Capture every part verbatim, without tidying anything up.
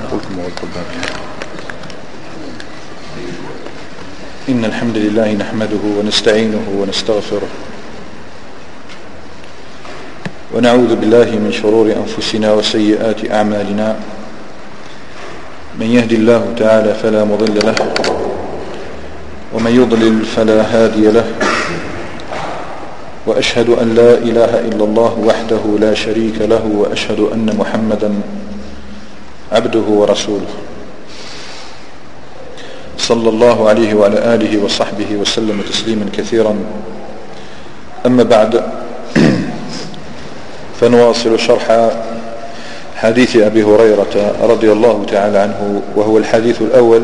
إن الحمد لله نحمده ونستعينه ونستغفره ونعوذ بالله من شرور أنفسنا وسيئات أعمالنا. من يهد الله تعالى فلا مضل له ومن يضلل فلا هادي له، وأشهد أن لا إله إلا الله وحده لا شريك له، وأشهد أن محمدا عبده ورسوله صلى الله عليه وعلى آله وصحبه وسلم تسليما كثيرا. أما بعد، فنواصل شرح حديث أبي هريرة رضي الله تعالى عنه، وهو الحديث الأول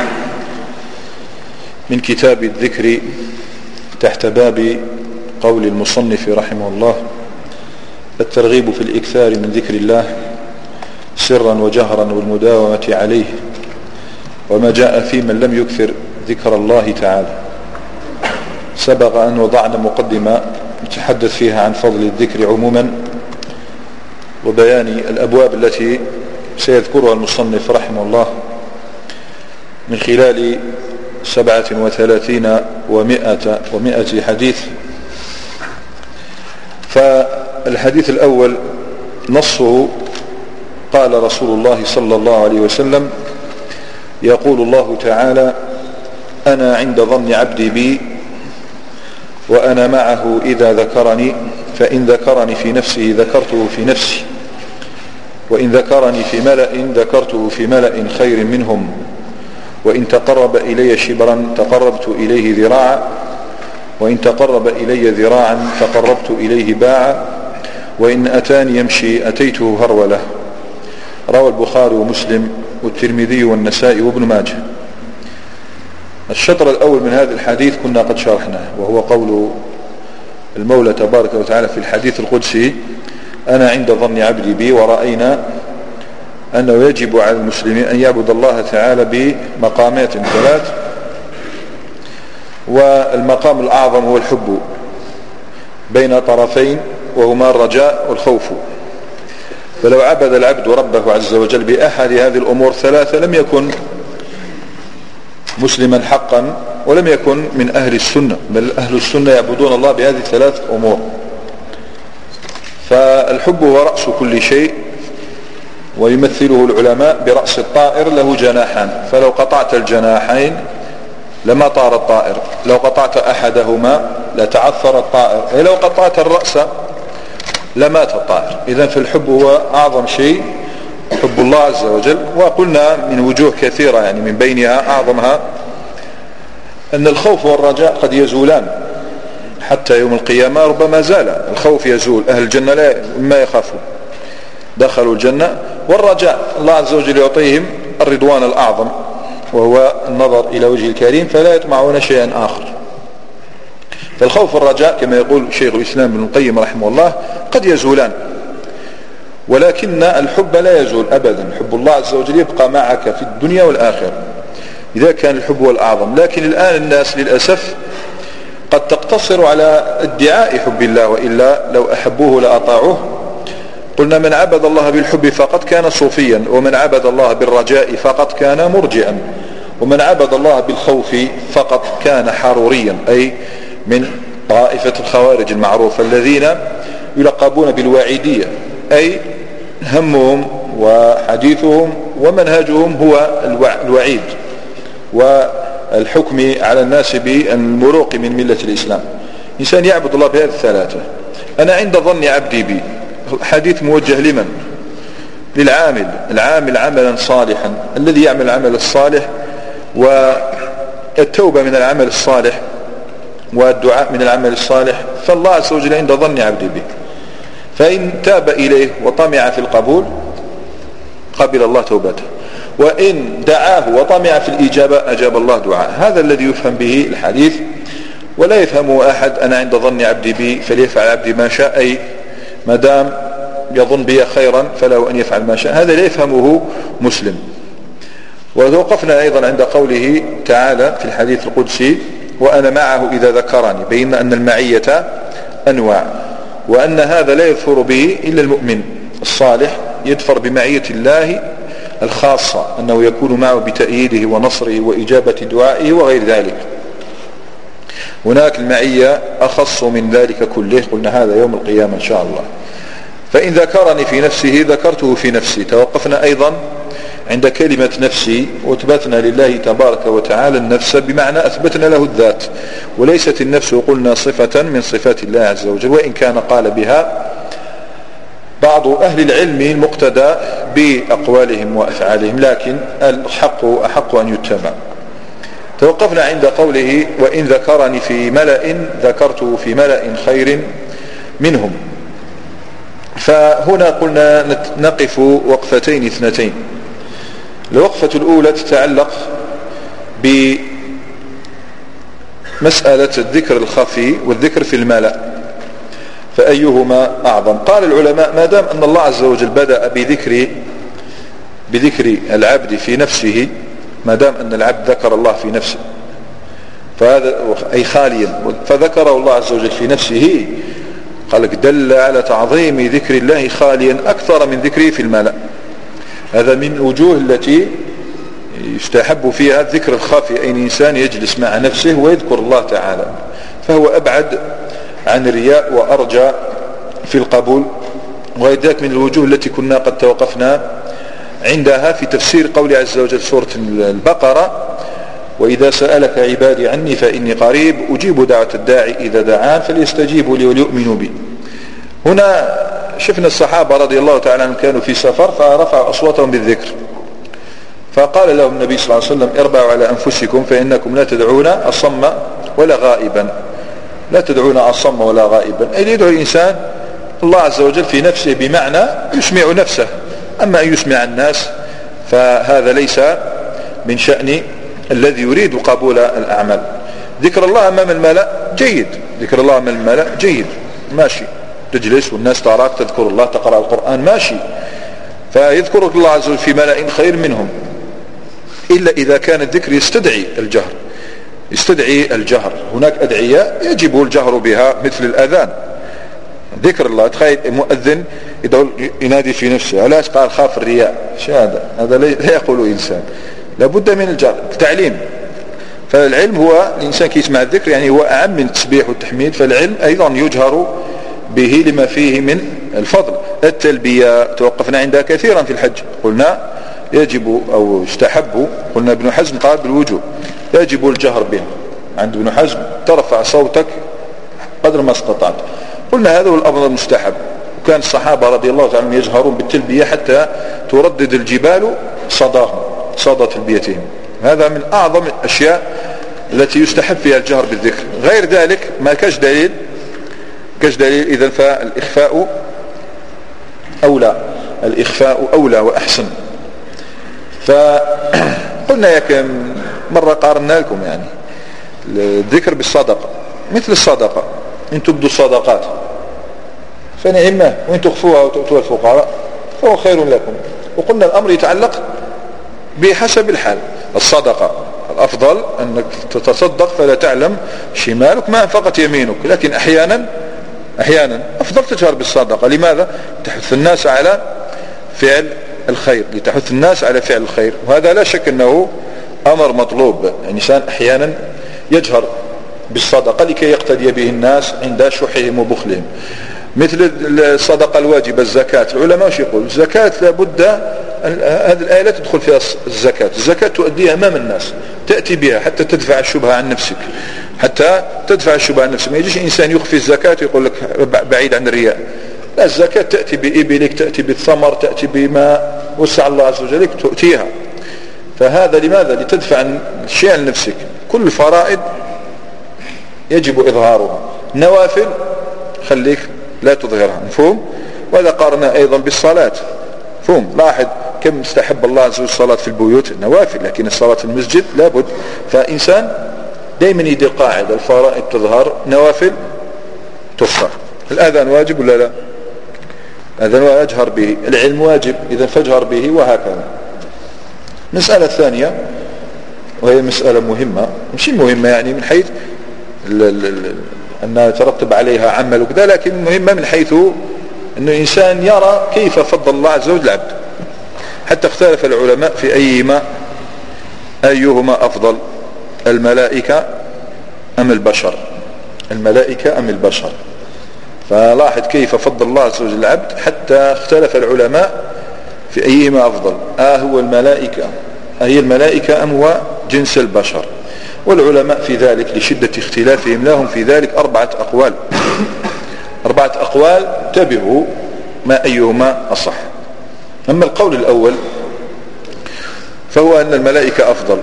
من كتاب الذكر تحت باب قول المصنف رحمه الله: الترغيب في الإكثار من ذكر الله سرا وجهرا والمداومة عليه، وما جاء في من لم يكثر ذكر الله تعالى. سبق أن وضعنا مقدمة نتحدث فيها عن فضل الذكر عموما وبيان الأبواب التي سيذكرها المصنف رحمه الله من خلال سبعة وثلاثين ومائة ومائة حديث. فالحديث الأول نصه: قال رسول الله صلى الله عليه وسلم: يقول الله تعالى: أنا عند ظن عبدي بي وأنا معه إذا ذكرني، فإن ذكرني في نفسه ذكرته في نفسي، وإن ذكرني في ملأ ذكرته في ملأ خير منهم، وإن تقرب إلي شبرا تقربت إليه ذراعا، وإن تقرب إلي ذراعا تقربت إليه باعا، وإن أتاني يمشي أتيته هرولة. روى البخاري ومسلم والترمذي والنسائي وابن ماجه. الشطر الأول من هذا الحديث كنا قد شرحناه، وهو قول المولى تبارك وتعالى في الحديث القدسي: أنا عند ظن عبدي بي. ورأينا أنه يجب على المسلمين أن يعبد الله تعالى بمقامات ثلاث، والمقام الأعظم هو الحب بين طرفين، وهما الرجاء والخوف. فلو عبد العبد ربه عز وجل بأحد هذه الأمور الثلاثة لم يكن مسلما حقا، ولم يكن من أهل السنة، بل أهل السنة يعبدون الله بهذه الثلاث أمور. فالحب هو رأس كل شيء، ويمثله العلماء برأس الطائر له جناحان، فلو قطعت الجناحين لما طار الطائر، لو قطعت أحدهما لتعثر الطائر، أي لو قطعت الرأس لمات الطائر. إذن فالحب هو أعظم شيء، حب الله عز وجل. وقلنا من وجوه كثيرة، يعني من بينها أعظمها أن الخوف والرجاء قد يزولان حتى يوم القيامة، ربما زال الخوف يزول، أهل الجنة لا ما يخافون، دخلوا الجنة. والرجاء الله عز وجل يعطيهم الرضوان الأعظم، وهو النظر إلى وجه الكريم، فلا يطمعون شيئا آخر. فالخوف والرجاء كما يقول شيخ الإسلام ابن القيم رحمه الله قد يزولان، ولكن الحب لا يزول أبدا. حب الله عز وجل يبقى معك في الدنيا والآخرة إذا كان الحب هو الأعظم. لكن الآن الناس للأسف قد تقتصر على ادعاء حب الله، وإلا لو أحبوه لأطاعوه. قلنا: من عبد الله بالحب فقط كان صوفيا، ومن عبد الله بالرجاء فقط كان مرجئا، ومن عبد الله بالخوف فقط كان حروريا، أي من طائفة الخوارج المعروفة الذين يلقبون بالواعيدية، أي همهم وحديثهم ومنهجهم هو الوعيد والحكم على الناس بالمروق من ملة الإسلام. إنسان يعبد الله بهذه الثلاثة. أنا عند ظن عبدي بي، حديث موجه لمن؟ للعامل، العامل عملا صالحا، الذي يعمل العمل الصالح، والتوبة من العمل الصالح والدعاء من العمل الصالح. فالله عز وجل عند ظن عبدي به، فإن تاب إليه وطمع في القبول قبل الله توبته، وإن دعاه وطمع في الإجابة أجاب الله دعاء. هذا الذي يفهم به الحديث، ولا يفهمه أحد أنا عند ظن عبدي بي فليفعل عبدي ما شاء، أي ما دام يظن بي خيرا فله أن يفعل ما شاء. هذا لا يفهمه مسلم. وتوقفنا أيضا عند قوله تعالى في الحديث القدسي: وأنا معه إذا ذكرني. بين أن المعية أنواع، وأن هذا لا يظفر به إلا المؤمن الصالح، يدفر بمعية الله الخاصة أنه يكون معه بتأييده ونصره وإجابة دعائه وغير ذلك. هناك المعية أخص من ذلك كله، قلنا هذا يوم القيامة إن شاء الله. فإن ذكرني في نفسه ذكرته في نفسي. توقفنا أيضا عند كلمة نفسي، وأثبتنا لله تبارك وتعالى النفس بمعنى أثبتنا له الذات، وليست النفس قلنا صفة من صفات الله عز وجل، وإن كان قال بها بعض أهل العلم المقتدى بأقوالهم وأفعالهم، لكن الحق أحق أن يتبع. توقفنا عند قوله وإن ذكرني في ملأ ذكرته في ملأ خير منهم. فهنا قلنا نقف وقفتين اثنتين. الوقفة الأولى تتعلق بمسألة الذكر الخفي والذكر في الملأ، فأيهما أعظم؟ قال العلماء ما دام أن الله عز وجل بدأ بذكر بذكر العبد في نفسه، ما دام أن العبد ذكر الله في نفسه فهذا أي خاليا، فذكره الله عز وجل في نفسه، قال لك دل على تعظيم ذكر الله خاليا أكثر من ذكره في الملأ. هذا من وجوه التي يستحب فيها الذكر الخافي، أي إنسان يجلس مع نفسه ويذكر الله تعالى، فهو أبعد عن الرياء وأرجى في القبول. وذلك من الوجوه التي كنا قد توقفنا عندها في تفسير قول عز وجل سورة البقرة وإذا سألك عبادي عني فإني قريب أجيب دعوة الداعي إذا دعان فليستجيبوا لي وليؤمنوا بي. هنا شفنا الصحابة رضي الله تعالى عنهم كانوا في سفر فرفعوا أصواتهم بالذكر، فقال لهم النبي صلى الله عليه وسلم اربعوا على أنفسكم فإنكم لا تدعون أصم ولا غائبا، لا تدعون أصم ولا غائبا، أي يدعو الإنسان الله عز وجل في نفسه بمعنى يسمع نفسه، أما أن يسمع الناس فهذا ليس من شأن الذي يريد قبول الأعمال. ذكر الله أمام الملأ جيد، ذكر الله أمام الملأ جيد ماشي، تجلس والناس تراك تذكر الله تقرأ القرآن ماشي، فيذكرك الله عز وجل في ملأ خير منهم، إلا إذا كان الذكر يستدعي الجهر، يستدعي الجهر. هناك أدعية يجب الجهر بها مثل الأذان، ذكر الله. تخيل مؤذن ينادي في نفسه، علاش؟ قال خاف الرياء. هذا هذا لا يقول إنسان، لابد من الجهر. التعليم، فالعلم هو الإنسان كي يسمع الذكر يعني هو أعم من التسبيح والتحميد، فالعلم أيضا يجهر به لما فيه من الفضل. التلبية توقفنا عندها كثيرا في الحج، قلنا يجب أو يستحب، قلنا ابن حزم قال بالوجوب، يجب الجهر بها. عند ابن حزم ترفع صوتك قدر ما استطعت، قلنا هذا هو الأفضل المستحب. وكان الصحابة رضي الله تعالى عنهم يجهرون بالتلبية حتى تردد الجبال صداهم، صدى تلبيتهم. هذا من أعظم الأشياء التي يستحب فيها الجهر بالذكر. غير ذلك ما كاش دليل، كاش دليل. إذن فالإخفاء أولى، الإخفاء أولى وأحسن. فقلنا يا كم مرة قارنا لكم يعني الذكر بالصدقة، مثل الصدقة إن تبدوا الصدقات فنعمة، وإن تخفوها وتؤتوا الفقراء فهو خير لكم. وقلنا الأمر يتعلق بحسب الحال. الصدقة الأفضل أنك تتصدق فلا تعلم شمالك ما أنفقت يمينك، لكن أحيانا أحيانا أفضل تجهر بالصدقة. لماذا؟ تحث الناس على فعل الخير، لتحث الناس على فعل الخير، وهذا لا شك أنه أمر مطلوب. الإنسان أحيانا يجهر بالصدقة لكي يقتدي به الناس عند شحهم وبخلهم. مثل الصدقة الواجبة الزكاة، العلماء وش يقول؟ الزكاة لابد هذه الآية لا تدخل فيها الزكاة، الزكاة تؤديها أمام الناس، تأتي بها حتى تدفع الشبهة عن نفسك، حتى تدفع الشبهة عن نفسك. ما يجيش إنسان يخفي الزكاة ويقول لك بعيد عن الرياء، لا، الزكاة تأتي بإبلك، تأتي بالثمر، تأتي بما وسع الله عز وجل تؤتيها. فهذا لماذا؟ لتدفع الشيء عن نفسك. كل الفرائض يجب إظهارها، النوافل خليك لا تظهرها، مفهوم؟ وهذا قارنا أيضا بالصلاة، مفهوم؟ لاحظ كم استحب الله عز وجل الصلاة في البيوت النوافل، لكن الصلاة في المسجد لابد. فإنسان دائما يدير قاعدة، الفرائض تظهر، نوافل تفطر. الأذان واجب ولا لا؟ الأذان أجهر به، العلم واجب إذا فاجهر به، وهكذا. مسألة الثانية وهي مسألة مهمة، مش مهمة يعني من حيث أنها ترتب عليها عمل وكذا، لكن مهمة من حيث أن الإنسان يرى كيف فضل الله عز وجل العبد. حتى اختلف العلماء في أيهما أيهما أفضل، الملائكة أم البشر، الملائكة أم البشر. فلاحظ كيف فضل الله عز وجل العبد حتى اختلف العلماء في أيهما أفضل، آه هو الملائكة أهي الملائكة أم هو جنس البشر. والعلماء في ذلك لشدة اختلافهم لهم في ذلك أربعة أقوال أربعة أقوال انتبهوا ما أيهما أصح. أما القول الأول فهو أن الملائكة أفضل.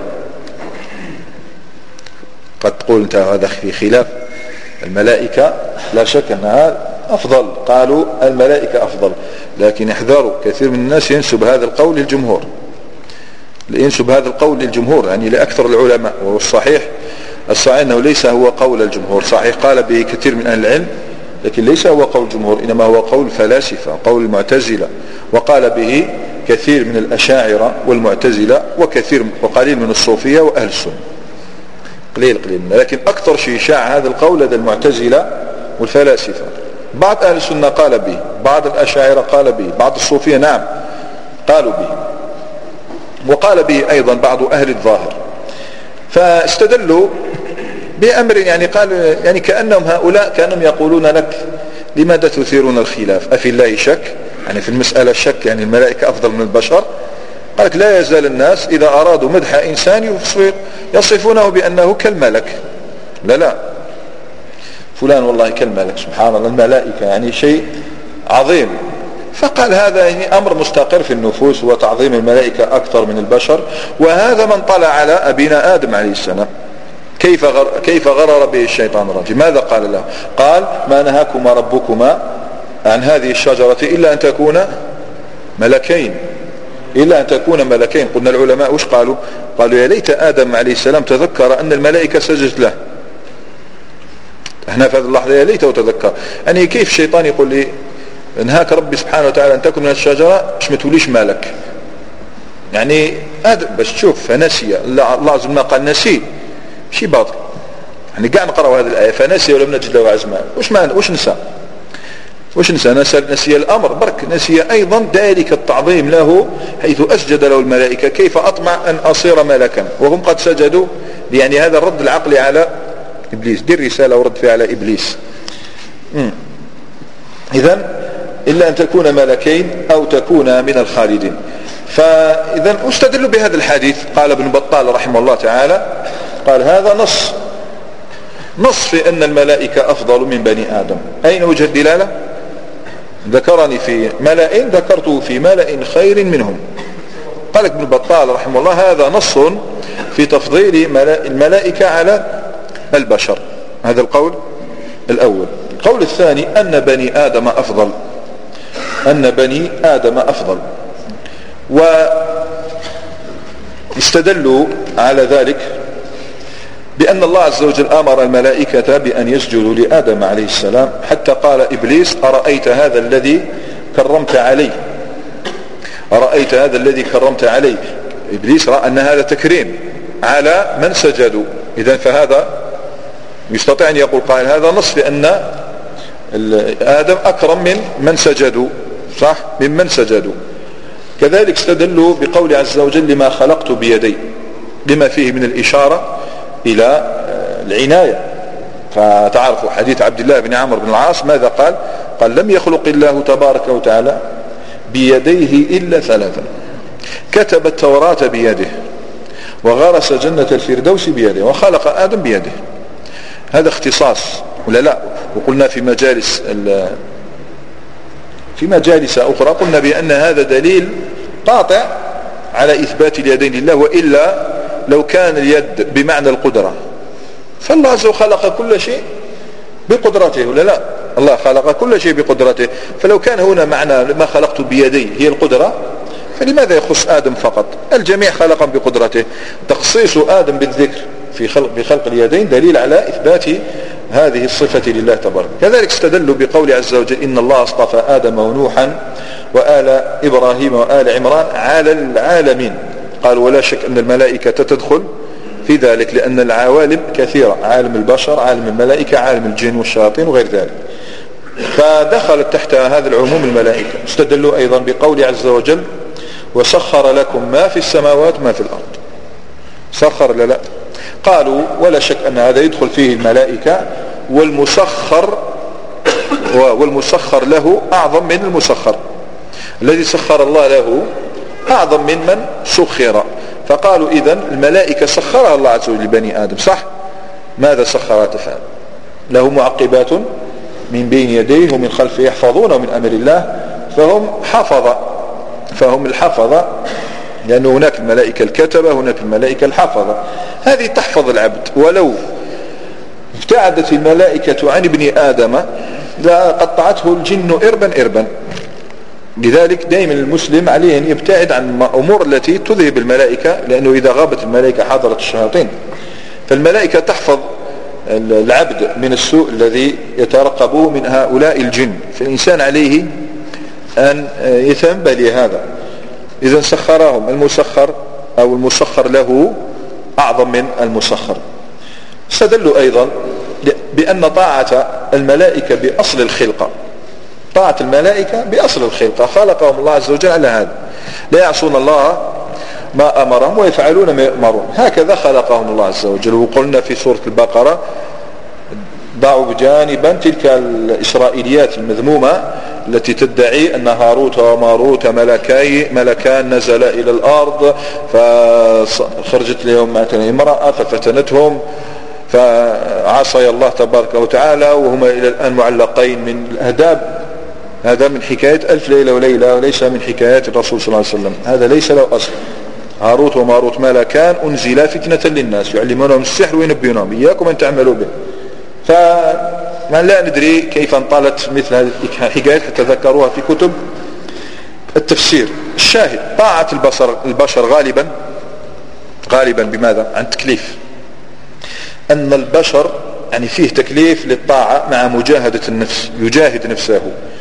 قد تقول أنت هذا في خلاف، الملائكة لا شك أنها أفضل، قالوا الملائكة أفضل، لكن احذروا كثير من الناس ينسب هذا القول للجمهور ينسب هذا القول للجمهور يعني لأكثر العلماء، والصحيح الصحيح أنه ليس هو قول الجمهور. صحيح قال به كثير من أهل العلم لكن ليس هو قول الجمهور، إنما هو قول الفلاسفة، قول المعتزلة، وقال به كثير من الأشاعرة والمعتزلة وكثير وقليل من الصوفية وأهل السنة، قليل قليل. لكن أكثر شيء شاع هذا القول لدى المعتزلة والفلاسفة. بعض أهل السنة قال به، بعض الأشاعرة قال به، بعض الصوفية نعم قالوا به، وقال به أيضا بعض أهل الظاهر. فاستدلوا بأمر يعني قال يعني كأنهم هؤلاء كانوا يقولون لك لماذا تثيرون الخلاف، أفي الله شك، يعني في المسألة شك يعني الملائكة أفضل من البشر. قال لك لا يزال الناس إذا أرادوا مدح إنسان يصفونه بأنه كالملك، لا لا فلان والله كالملك، سبحان الله الملائكة يعني شيء عظيم. فقال هذا يعني أمر مستقر في النفوس وتعظيم الملائكة أكثر من البشر. وهذا من طلع على أبينا آدم عليه السلام كيف غر كيف غرر به الشيطان الرجيم. ماذا قال له؟ قال ما نهاكما ربكما عن هذه الشجرة إلا أن تكونا ملكين إلا أن تكون ملكين. قلنا العلماء وش قالوا؟ قالوا يا ليت آدم عليه السلام تذكر أن الملائكة سجدت له. احنا في هذه اللحظة يا ليته تذكر، يعني كيف الشيطان يقول لي انهاك ربي سبحانه وتعالى أن تكون من الشجرة مش متوليش مالك، يعني آدم باش تشوف فنسي الله زي ما قال نسي شيء باطل، يعني قاعد نقرأ هذه الآية فنسي ولم نجد له عزما. وش ما وش نسى وش نسى نسى نسي الأمر برك، نسي أيضا ذلك التعظيم له حيث أسجد له الملائكة. كيف أطمع أن أصير ملكا وهم قد سجدوا؟ يعني هذا الرد العقلي على إبليس، دي الرسالة ورد فيها على إبليس. إذن إلا أن تكون ملكين أو تكون من الخالدين. فإذن استدلوا بهذا الحديث. قال ابن بطال رحمه الله تعالى قال هذا نص نص في أن الملائكة أفضل من بني آدم. أين وجه الدلالة؟ ذكرني في ملأ ذكرته في ملأ خير منهم. قال ابن بطال رحمه الله هذا نص في تفضيل الملائكة على البشر. هذا القول الأول. القول الثاني أن بني آدم أفضل أن بني آدم أفضل واستدلوا على ذلك بأن الله عز وجل أمر الملائكة بأن يسجدوا لآدم عليه السلام، حتى قال إبليس أرأيت هذا الذي كرمت علي أرأيت هذا الذي كرمت علي. إبليس رأى أن هذا تكريم على من سجدوا. إذن فهذا يستطيع أن يقول قائل هذا نص بأن آدم أكرم من من سجدوا، صح، ممن سجدوا. كذلك استدلوا بقول عز وجل لما خلقت بيدي، لما فيه من الإشارة إلى العناية. فتعرفوا حديث عبد الله بن عمرو بن العاص ماذا قال؟ قال لم يخلق الله تبارك وتعالى بيديه إلا ثلاثا: كتب التوراة بيده، وغرس جنة الفردوس بيده، وخلق آدم بيده. هذا اختصاص ولا لا؟ وقلنا في مجالس في مجالس أخرى قلنا بأن هذا دليل قاطع على إثبات اليدين لله، وإلا لو كان اليد بمعنى القدرة فالله عز وجل خلق كل شيء بقدرته ولا لا؟ الله خلق كل شيء بقدرته. فلو كان هنا معنى ما خلقت بيدي هي القدرة فلماذا يخص آدم فقط؟ الجميع خلقا بقدرته. تخصيص آدم بالذكر في خلق بخلق اليدين دليل على إثبات هذه الصفة لله تبارك. كذلك استدلوا بقول عز وجل إن الله اصطفى آدم ونوحا وآل إبراهيم وآل عمران على العالمين. قال ولا شك أن الملائكة تدخل في ذلك، لأن العوالم كثيرة، عالم البشر، عالم الملائكة، عالم الجن والشياطين وغير ذلك، فدخلت تحت هذا العموم الملائكة. استدلوا أيضا بقول عز وجل وسخر لكم ما في السماوات ما في الأرض. سخر لا لا قالوا ولا شك أن هذا يدخل فيه الملائكة، والمسخر والمسخر له أعظم من المسخر. الذي سخر الله له أعظم من من سخر. فقالوا إذن الملائكة سخرها الله عز وجل لبني آدم، صح؟ ماذا سخرها تفعل؟ له معقبات من بين يديه ومن خلفه يحفظونه من أمر الله، فهم حفظة، فهم الحفظة، لأن هناك الملائكة الكتبة، هناك الملائكة الحفظة. هذه تحفظ العبد. ولو ابتعدت الملائكة عن ابن آدم لقطعته الجن إربا إربا. لذلك دائما المسلم عليه أن يبتعد عن الأمور التي تذهب الملائكة، لأنه إذا غابت الملائكة حضرت الشياطين. فالملائكة تحفظ العبد من السوء الذي يترقب من هؤلاء الجن. فالإنسان عليه أن يتنبه لهذا. إذا سخرهم، المسخر أو المسخر له أعظم من المسخر. استدلوا أيضا بأن طاعة الملائكة بأصل الخلقة، طاعة الملائكة بأصل الخلقة، خلقهم الله عز وجل على هذا، لا يعصون الله ما أمرهم ويفعلون ما يؤمرون، هكذا خلقهم الله عز وجل. وقلنا في سورة البقرة ضعوا بجانبا تلك الإسرائيليات المذمومة التي تدعي أن هاروت وماروت ملكي ملكان نزل إلى الأرض فخرجت لهم مثلا امرأة ففتنتهم فعصي الله تبارك وتعالى وهما إلى الآن معلقين من الأهداب. هذا من حكاية ألف ليلة وليلة وليس من حكايات الرسول صلى الله عليه وسلم. هذا ليس له أصل. هاروت وماروت ملكان أنزلا فتنة للناس يعلمونهم السحر وينبيونهم إياكم أن تعملوا به. فما لا ندري كيف انطلت مثل هذه الحكايات حتى ذكروها في كتب التفسير. الشاهد طاعة البشر, البشر غالبا غالبا بماذا؟ عن تكليف. أن البشر يعني فيه تكليف للطاعة مع مجاهدة النفس، يجاهد نفسه.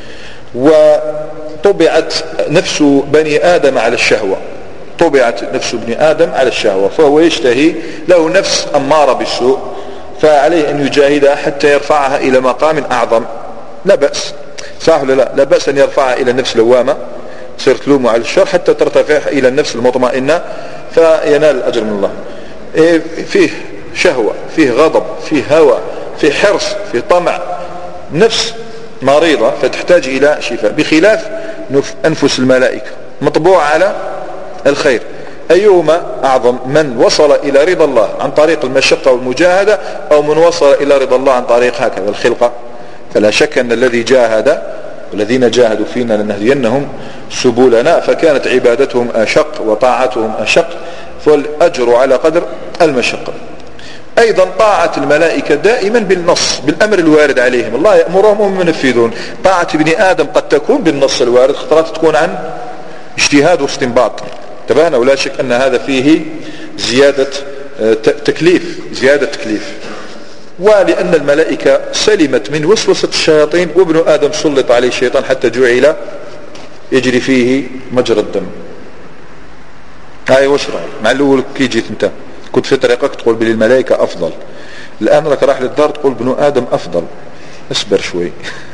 وطبعت نفس بني آدم على الشهوة، طبعت نفس بني آدم على الشهوة، فهو يشتهي، له نفس أمارة بالسوء، فعليه أن يجاهدها حتى يرفعها إلى مقام أعظم. لا بأس، صح ولا لا؟ لا بأس أن يرفعها إلى النفس لوامة تصير تلومه على الشر حتى ترتفع إلى النفس المطمئنة فينال الأجر من الله. فيه شهوة، فيه غضب، فيه هوى، فيه حرص، فيه طمع، نفس مريضة فتحتاج إلى شفاء، بخلاف أنفس الملائكة مطبوعة على الخير. أيهما أعظم؟ من وصل إلى رضا الله عن طريق المشقة والمجاهدة، أو من وصل إلى رضا الله عن طريق هكذا الخلقة؟ فلا شك أن الذي جاهد والذين جاهدوا فينا لنهدينهم سبلنا، فكانت عبادتهم أشق وطاعتهم أشق، فالأجر على قدر المشقة. أيضا طاعة الملائكة دائما بالنص، بالأمر الوارد عليهم، الله يأمرهم وهم ينفذون. طاعة ابن آدم قد تكون بالنص الوارد، خطرات تكون عن اجتهاد واستنباط، تبانا. ولا شك أن هذا فيه زيادة تكليف، زيادة تكليف. ولأن الملائكة سلمت من وسوسة الشياطين، وابن آدم سلط عليه الشيطان حتى جعل يجري فيه مجرى الدم. هاي وش رأيك؟ مع الأول كي جيت انت كنت في طريقك تقول بلي الملائكة أفضل، الآن لك راح للدار تقول ابن آدم أفضل. اصبر شوي.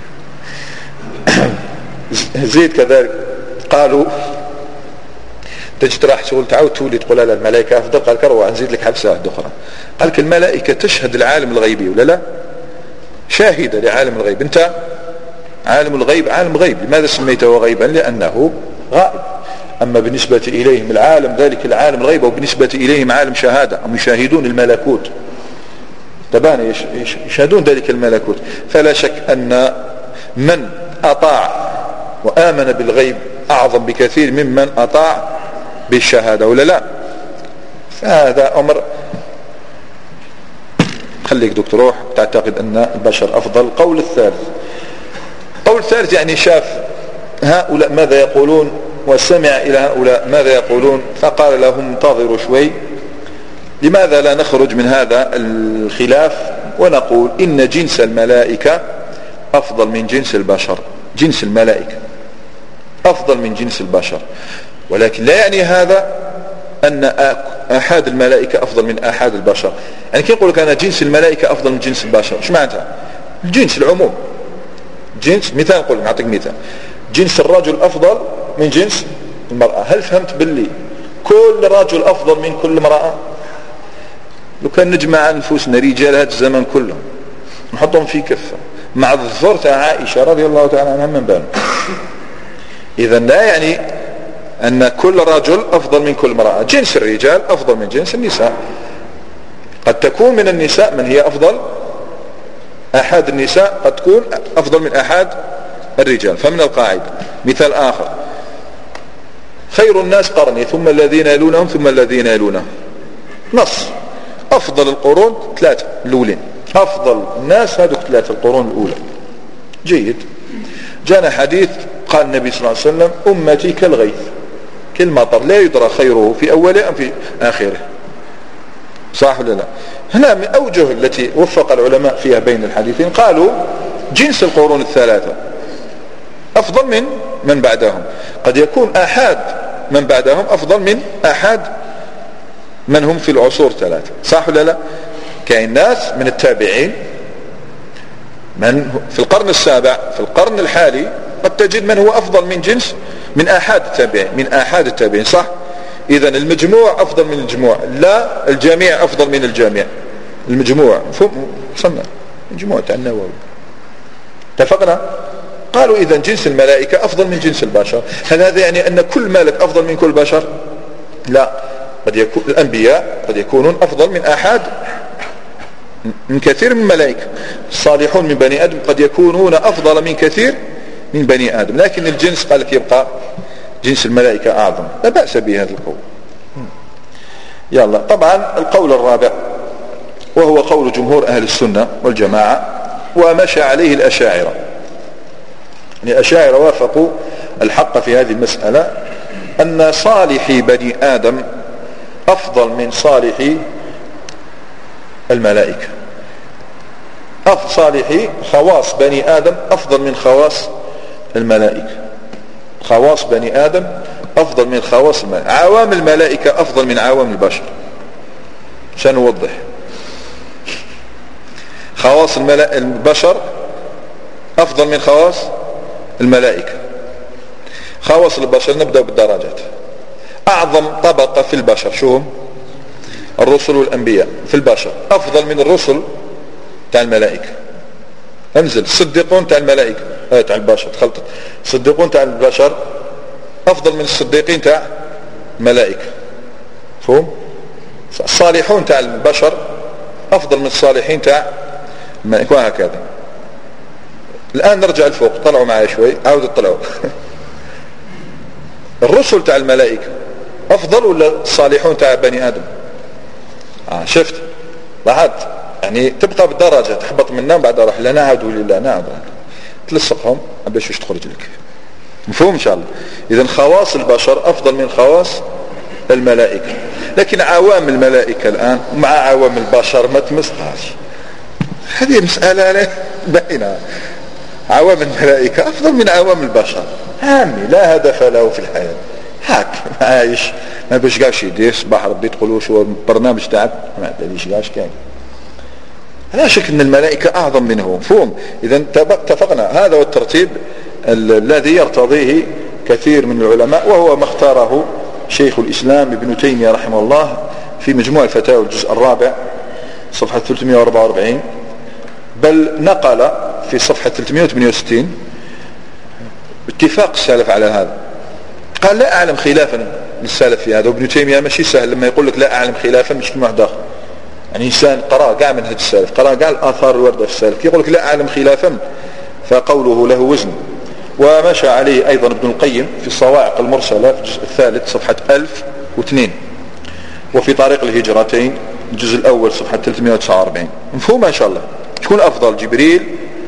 زيد كذلك قالوا تجد راح شغل تعود تولي تقول لا الملائكة أفضل، قال كروع نزيد لك حبسة واحدة أخرى. قال لك الملائكة تشهد العالم الغيبي ولا لا؟ شاهدة لعالم الغيب. انت عالم الغيب عالم غيب، لماذا سميته غيبا؟ لأنه غائب. أما بالنسبة إليهم العالم ذلك العالم الغيب، وبالنسبة إليهم عالم شهادة، هم يشاهدون الملكوت، تبان يشاهدون ذلك الملكوت. فلا شك أن من أطاع وآمن بالغيب أعظم بكثير ممن أطاع بالشهادة ولا لا؟ فهذا أمر. خليك دكتور روح تعتقد أن البشر أفضل. قول الثالث، قول الثالث يعني شاف هؤلاء ماذا يقولون وسمع إلى هؤلاء ماذا يقولون، فقال لهم انتظروا شوي، لماذا لا نخرج من هذا الخلاف ونقول إن جنس الملائكة أفضل من جنس البشر. جنس الملائكة أفضل من جنس البشر، ولكن لا يعني هذا أن أحد الملائكة أفضل من أحد البشر. يعني كي يقول لك أنا جنس الملائكة أفضل من جنس البشر، إيش معناتها؟ الجنس العموم، جنس. مثال نقول نعطيك مثال، جنس الرجل أفضل من جنس المرأة. هل فهمت باللي كل رجل أفضل من كل امرأة؟ لو كان نجمع نفوسنا رجال هذا الزمن كله نحطهم في كفة مع الظفر تاع عائشة رضي الله تعالى عنها من بان. إذا لا يعني أن كل رجل أفضل من كل امرأة. جنس الرجال أفضل من جنس النساء. قد تكون من النساء من هي أفضل، أحد النساء قد تكون أفضل من أحد الرجال. فمن القاعدة مثال آخر: خير الناس قرني ثم الذين يلونهم ثم الذين يلونهم. نص أفضل القرون ثلاثة الأولين، أفضل الناس هذوك ثلاثة القرون الأولى. جيد. جاءنا حديث قال النبي صلى الله عليه وسلم: أمتي كالغيث كالمطر لا يدرى خيره في أوله أم في آخره. صح ولا لا؟ هنا من أوجه التي وفق العلماء فيها بين الحديثين قالوا جنس القرون الثلاثة أفضل من من بعدهم. قد يكون أحد من بعدهم أفضل من أحد من هم في العصور الثلاثة. صح ولا لا؟ كاين ناس من التابعين من في القرن السابع في القرن الحالي قد تجد من هو أفضل من جنس من أحد التابعين من أحد التابعين. صح؟ إذن المجموع أفضل من الجموع، لا الجميع أفضل من الجميع. المجموع صنع مجموعة النووي. اتفقنا؟ قالوا إذن جنس الملائكة أفضل من جنس البشر. هل هذا يعني أن كل ملك أفضل من كل بشر؟ لا. قد يكون الأنبياء قد يكونون أفضل من أحد من كثير من الملائكة. الصالحون من بني آدم قد يكونون أفضل من كثير من بني آدم، لكن الجنس قال لك يبقى جنس الملائكة أعظم. لا بأس بهذا القول. يلا. طبعا القول الرابع وهو قول جمهور أهل السنة والجماعة ومشى عليه الأشاعرة. يعني الأشاعرة وافقوا الحق في هذه المسألة أن صالحي بني آدم أفضل من صالحي الملائكة. أفضل صالحي خواص بني آدم أفضل من خواص الملائكة. خواص بني آدم أفضل من خواص الملائكة. عوام الملائكة أفضل من عوام البشر. سنوضح. خواص البشر أفضل من خواص الملائكة. خواص البشر نبدأ بالدرجات. أعظم طبقة في البشر شو هم؟ الرسل والأنبياء. في البشر أفضل من الرسل تاع الملائكة. انزل الصديقون تاع الملائكة آه تاع البشر تخلطت. الصديقون تاع البشر أفضل من الصديقين تاع الملائكة. فهم؟ الصالحون تاع البشر أفضل من الصالحين تاع الملائكة وهكذا. الآن نرجع الفوق. طلعوا معي شوي عاودوا طلعوا. الرسل تاع الملائكة أفضل ولا الصالحون تاع بني آدم؟ آه شفت لاحظت يعني تبقى بالدرجة تحبط منهم بعد روح لا نعودوا لله نعود تلصقهم باش تخرج لك. مفهوم إن شاء الله. إذن خواص البشر أفضل من خواص الملائكة. لكن عوام الملائكة الآن مع عوام البشر ما تمسطهاش. هذه مسألة باينة. عوام الملائكة أفضل من عوام البشر. عامي لا هدف له في الحياة هاك عايش ما باش قاش يدير صباح ربي تقولوا شو البرنامج تاعك ما ادريش قاش كاين. لا شك ان الملائكة اعظم منه. مفهوم. اذا اتفقنا هذا هو الترتيب الذي يرتضيه كثير من العلماء وهو ما اختاره شيخ الاسلام ابن تيمية رحمه الله في مجموع الفتاوى الجزء الرابع صفحة ثلاثمائة وأربعة وأربعين، بل نقل في صفحة ثلاثمائة وثمانية وستين اتفاق السلف على هذا. قال لا أعلم خلافا للسلف في هذا. وابن تيمية ماشي سهل لما يقول لك لا أعلم خلافا مش كلمة واحد آخر. يعني إنسان قرأ قاع منهج السلف قرأ قاع الآثار الواردة في السلف يقول لك لا أعلم خلافا فقوله له وزن. ومشى عليه أيضا ابن القيم في الصواعق المرسلة في الجزء الثالث صفحة ألف واثنين، وفي طريق الهجرتين الجزء الأول صفحة ثلاثمائة وتسعة وأربعين. مفهوم إن شاء الله. تكون أفضل جبريل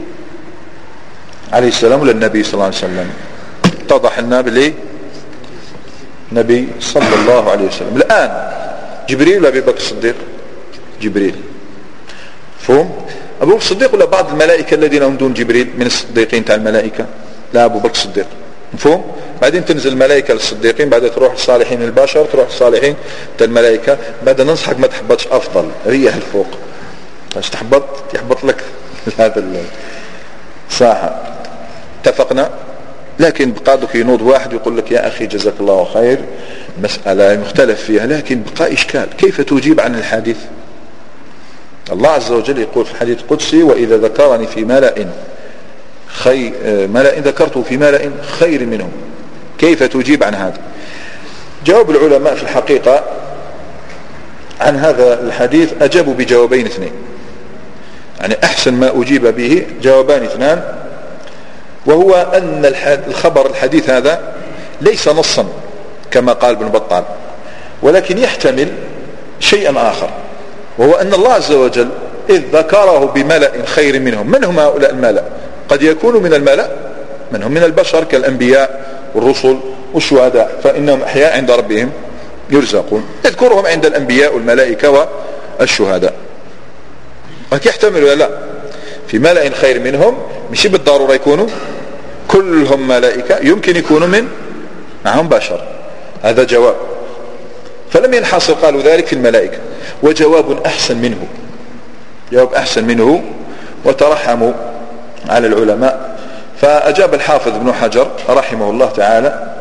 عليه السلام ولا النبي صلى الله عليه وسلم؟ اتضح لنا باللي النبي صلى الله عليه وسلم. الآن جبريل ولا أبي بكر الصديق؟ جبريل. فهم؟ أبو بكر الصديق ولا بعض الملائكة الذين هم دون جبريل من الصديقين تاع الملائكة؟ لا أبو بكر الصديق. مفهوم؟ بعدين تنزل الملائكة للصديقين بعد تروح للصالحين البشر تروح للصالحين تاع الملائكة. بعد ننصحك ما تحبطش أفضل ريح الفوق باش تحبط يحبط لك هذا الساحة. اتفقنا. لكن بقى دوك ينوض واحد يقول لك يا أخي جزاك الله خير، مسألة مختلف فيها، لكن بقى إشكال كيف تجيب عن الحديث؟ الله عز وجل يقول في الحديث القدسي وإذا ذكرني في ملأ خير ملأ ذكرته في ملأ خير منهم. كيف تجيب عن هذا؟ جواب العلماء في الحقيقة عن هذا الحديث أجابوا بجوابين اثنين، يعني أحسن ما أجيب به جوابان اثنان، وهو أن الخبر الحديث هذا ليس نصا كما قال ابن بطال، ولكن يحتمل شيئا آخر، وهو أن الله عز وجل إذ ذكره بملأ خير منهم. من هم هؤلاء الملأ؟ قد يكونوا من الملأ من هم من البشر كالأنبياء والرسل والشهداء، فإنهم أحياء عند ربهم يرزقون، يذكرهم عند الأنبياء والملائكة والشهداء. لكن يحتمل ولا لا في ملأ خير منهم، مش بالضرورة يكونوا كلهم ملائكة، يمكن يكونوا من معهم بشر. هذا جواب، فلم ينحصر قالوا ذلك في الملائكة. وجواب أحسن منه، جواب أحسن منه وترحموا على العلماء، فأجاب الحافظ ابن حجر رحمه الله تعالى،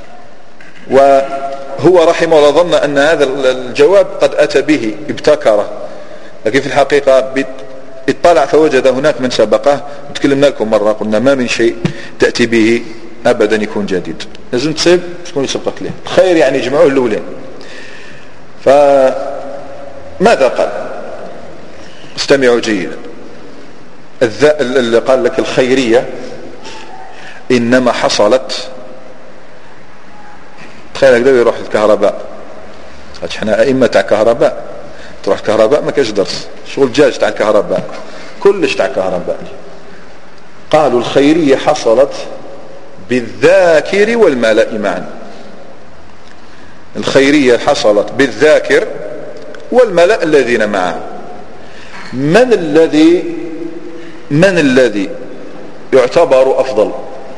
وهو رحمه الله ظن أن هذا الجواب قد أتى به ابتكره، لكن في الحقيقة اطلع فوجد هناك من سبقه. تكلمنا لكم مرة قلنا ما من شيء تأتي به أبدا يكون جديد، لازم تصيب شكون يسبق له خير، يعني يجمعوه الأولين. فماذا قال؟ استمعوا جيدا. اللي قال لك الخيرية إنما حصلت، تخيل كده يروح الكهرباء، احنا أئمة تاع كهرباء، تروح الكهرباء ما كاش درس، شغل جاج تاع الكهرباء، كلش تاع كهرباء. قالوا الخيرية حصلت بالذاكر والملأ معا. الخيرية حصلت بالذاكر والملأ الذين معه. من الذي من الذي يعتبر أفضل؟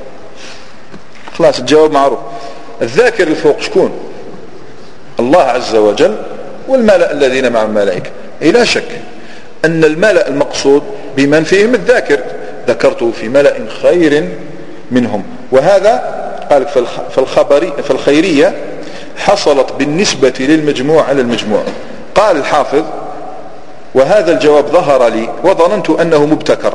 خلاص الجواب معروف. الذاكر الفوق شكون؟ الله عز وجل، والملأ الذين مع الملائكة. لا شك أن الملأ المقصود بمن فيهم الذاكر، ذكرته في ملأ خير منهم. وهذا قال في الخبر في الخيرية حصلت بالنسبة للمجموع على المجموع. قال الحافظ وهذا الجواب ظهر لي وظننت أنه مبتكر،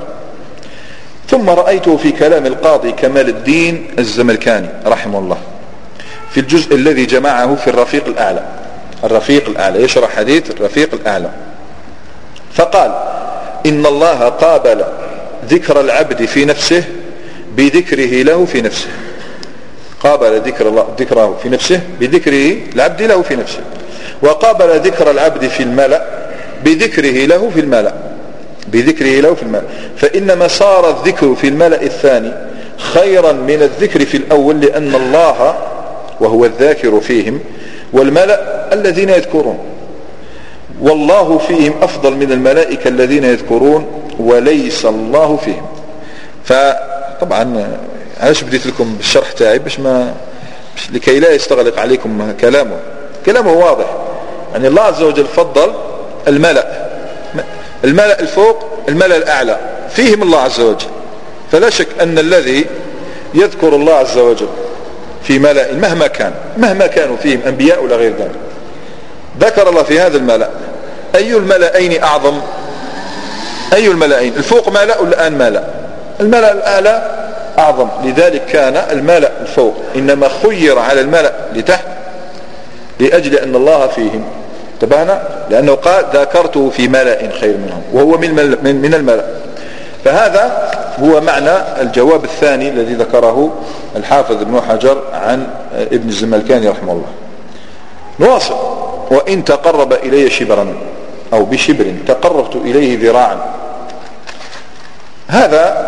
ثم رأيته في كلام القاضي كمال الدين الزملكاني رحمه الله في الجزء الذي جمعه في الرفيق الأعلى. الرفيق الأعلى يشرح حديث الرفيق الأعلى، فقال إن الله قابل ذكر العبد في نفسه بذكره له في نفسه. قابل ذكر الله ذكره في نفسه بذكره العبد له في نفسه، وقابل ذكر العبد في الملأ بذكره له في الملأ بذكره له في الملأ. فإنما صار الذكر في الملأ الثاني خيرا من الذكر في الأول، لأن الله وهو الذاكر فيهم والملأ الذين يذكرون، والله فيهم أفضل من الملائكة الذين يذكرون وليس الله فيهم. فطبعا علاش بديت لكم بالشرح تاعي باش ما لكي لا يستغلق عليكم كلامه كلامه واضح. يعني الله عز وجل فضل الملأ الملأ الفوق الملأ الأعلى فيهم الله عز وجل، فلا شك أن الذي يذكر الله عز وجل في ملأ مهما كان مهما كانوا فيهم أنبياء ولا غير ذلك، ذكر الله في هذا الملأ. أي الملأين أعظم؟ أي الملأين؟ الفوق ملأ والآن ملأ، الملأ الأعلى أعظم، لذلك كان الملأ الفوق إنما خير على الملأ لتحت لأجل أن الله فيهم. انتبهنا؟ لأنه قال ذكرته في ملأ خير منهم، وهو من, من, من الملأ. فهذا هو معنى الجواب الثاني الذي ذكره الحافظ ابن حجر عن ابن الزملكاني رحمه الله. نواصل. وإن تقرب إلي شبرا أو بشبر تقربت إليه ذراعا. هذا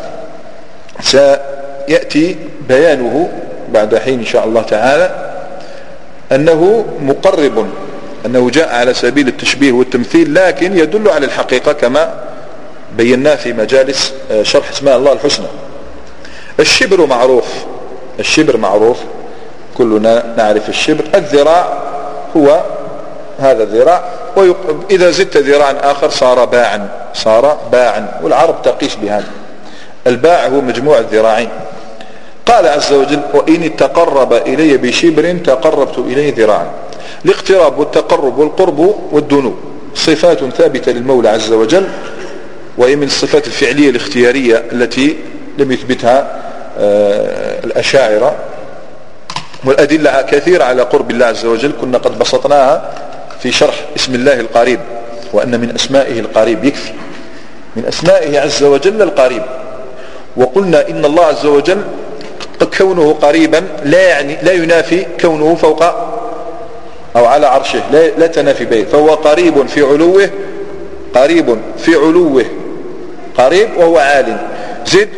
سيأتي بيانه بعد حين إن شاء الله تعالى، أنه مقرب، أنه جاء على سبيل التشبيه والتمثيل، لكن يدل على الحقيقة كما بيناه في مجالس شرح اسماء الله الحسنى. الشبر معروف، الشبر معروف كلنا نعرف الشبر. الذراع هو هذا الذراع، وإذا زدت ذراعا آخر صار باعا صار باعا والعرب تقيس بهذا. الباع هو مجموع الذراعين. قال عز وجل وإن تقرب إلي بشبر تقربت إليه ذراعا. الاقتراب والتقرب والقرب والدنو صفات ثابتة للمولى عز وجل، وهي من الصفات الفعلية الاختيارية التي لم يثبتها الأشاعرة، والأدلة كثيرة على قرب الله عز وجل كنا قد بسطناها في شرح اسم الله القريب، وأن من أسمائه القريب، يكفي من أسمائه عز وجل القريب. وقلنا إن الله عز وجل كونه قريبا لا يعني لا ينافي كونه فوق أو على عرشه، لا, لا تنافي بين، فهو قريب في علوه، قريب في علوه قريب وهو عال، زد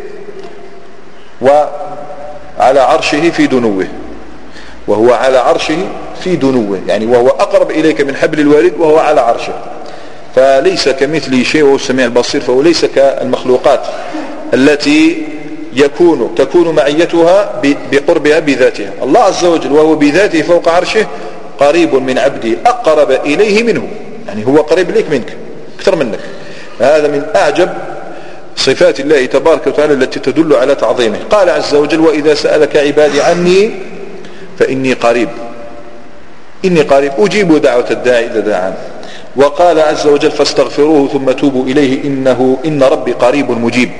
وعلى عرشه في دنوه، وهو على عرشه في دنوه، يعني وهو أقرب إليك من حبل الوريد وهو على عرشه، فليس كمثله شيء وهو السميع البصير، فهو ليس كالمخلوقات التي يكون تكون معيتها بقربها بذاتها. الله عز وجل وهو بذاته فوق عرشه قريب من عبده أقرب إليه منه، يعني هو قريب إليك منك أكثر منك. هذا من أعجب صفات الله تبارك وتعالى التي تدل على تعظيمه. قال عز وجل وإذا سألك عبادي عني فإني قريب، إني قريب أجيب دعوة الداعي إذا دعان. وقال عز وجل فاستغفروه ثم توبوا إليه إنه إن ربي قريب مجيب.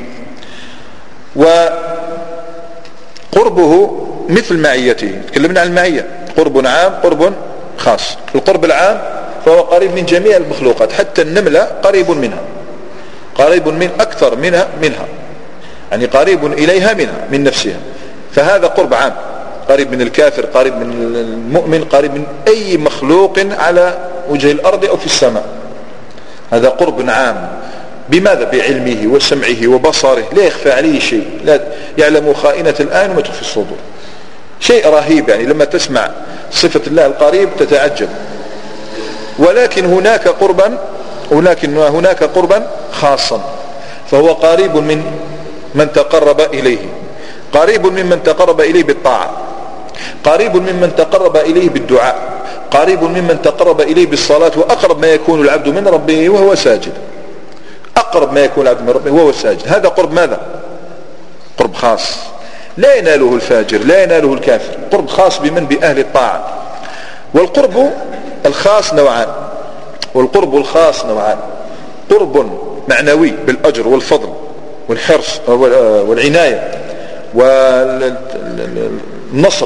وقربه مثل معيته، تكلمنا عن المعية، قرب عام قرب خاص. القرب العام فهو قريب من جميع المخلوقات، حتى النملة قريب منها، قريب من أكثر منها منها يعني قريب إليها منها من نفسها، فهذا قرب عام، قريب من الكافر، قريب من المؤمن، قريب من أي مخلوق على وجه الأرض أو في السماء. هذا قرب عام. بماذا؟ بعلمه وسمعه وبصره، لا يخفى عليه شيء، لا يعلم خائنة الآن وما تخفي الصدور. شيء رهيب، يعني لما تسمع صفة الله القريب تتعجب. ولكن هناك قربا ولكن هناك قربا خاصا، فهو قريب من من تقرب إليه، قريب ممن تقرب إليه بالطاعة، قريب ممن تقرب إليه بالدعاء، قريب ممن تقرب إليه بالصلاة. وأقرب ما يكون العبد من ربه وهو ساجد، أقرب ما يكون العبد من ربه وهو ساجد. هذا قرب ماذا؟ قرب خاص، لا يناله الفاجر، لا يناله الكافر، قرب خاص بمن؟ بأهل الطاعة. والقرب الخاص نوعان، والقرب الخاص نوعان، قرب معنوي بالأجر والفضل والحرص والعناية والنصر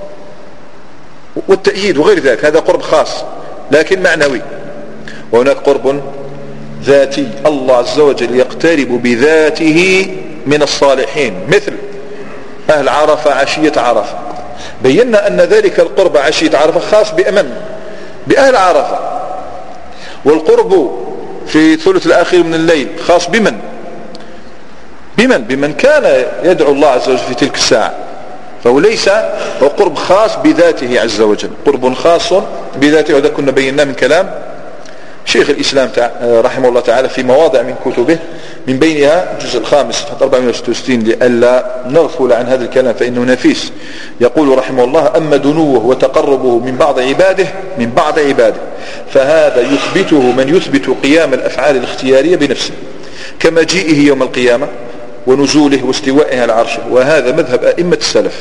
والتأييد وغير ذلك، هذا قرب خاص لكن معنوي. وهناك قرب ذاتي، الله عز وجل يقترب بذاته من الصالحين، مثل أهل عرفة عشية عرفة. بينا أن ذلك القرب عشية عرفة خاص بأمن بأهل عرفة، والقرب في ثلث الأخير من الليل خاص بمن؟ بمن؟ بمن كان يدعو الله عز وجل في تلك الساعة، فهو ليس هو قرب خاص بذاته عز وجل، قرب خاص بذاته. وهذا كنا بيناه من كلام شيخ الإسلام رحمه الله تعالى في مواضع من كتبه، من بينها الجزء الخامس صفحة أربعمائة وستة وستين، لئلا نغفل عن هذا الكلام فإنه نفيس. يقول رحمه الله أما دنوه وتقربه من بعض عباده من بعض عباده فهذا يثبته من يثبت قيام الأفعال الاختيارية بنفسه كمجيئه يوم القيامة ونزوله واستوائه على عرشه، وهذا مذهب أئمة السلف.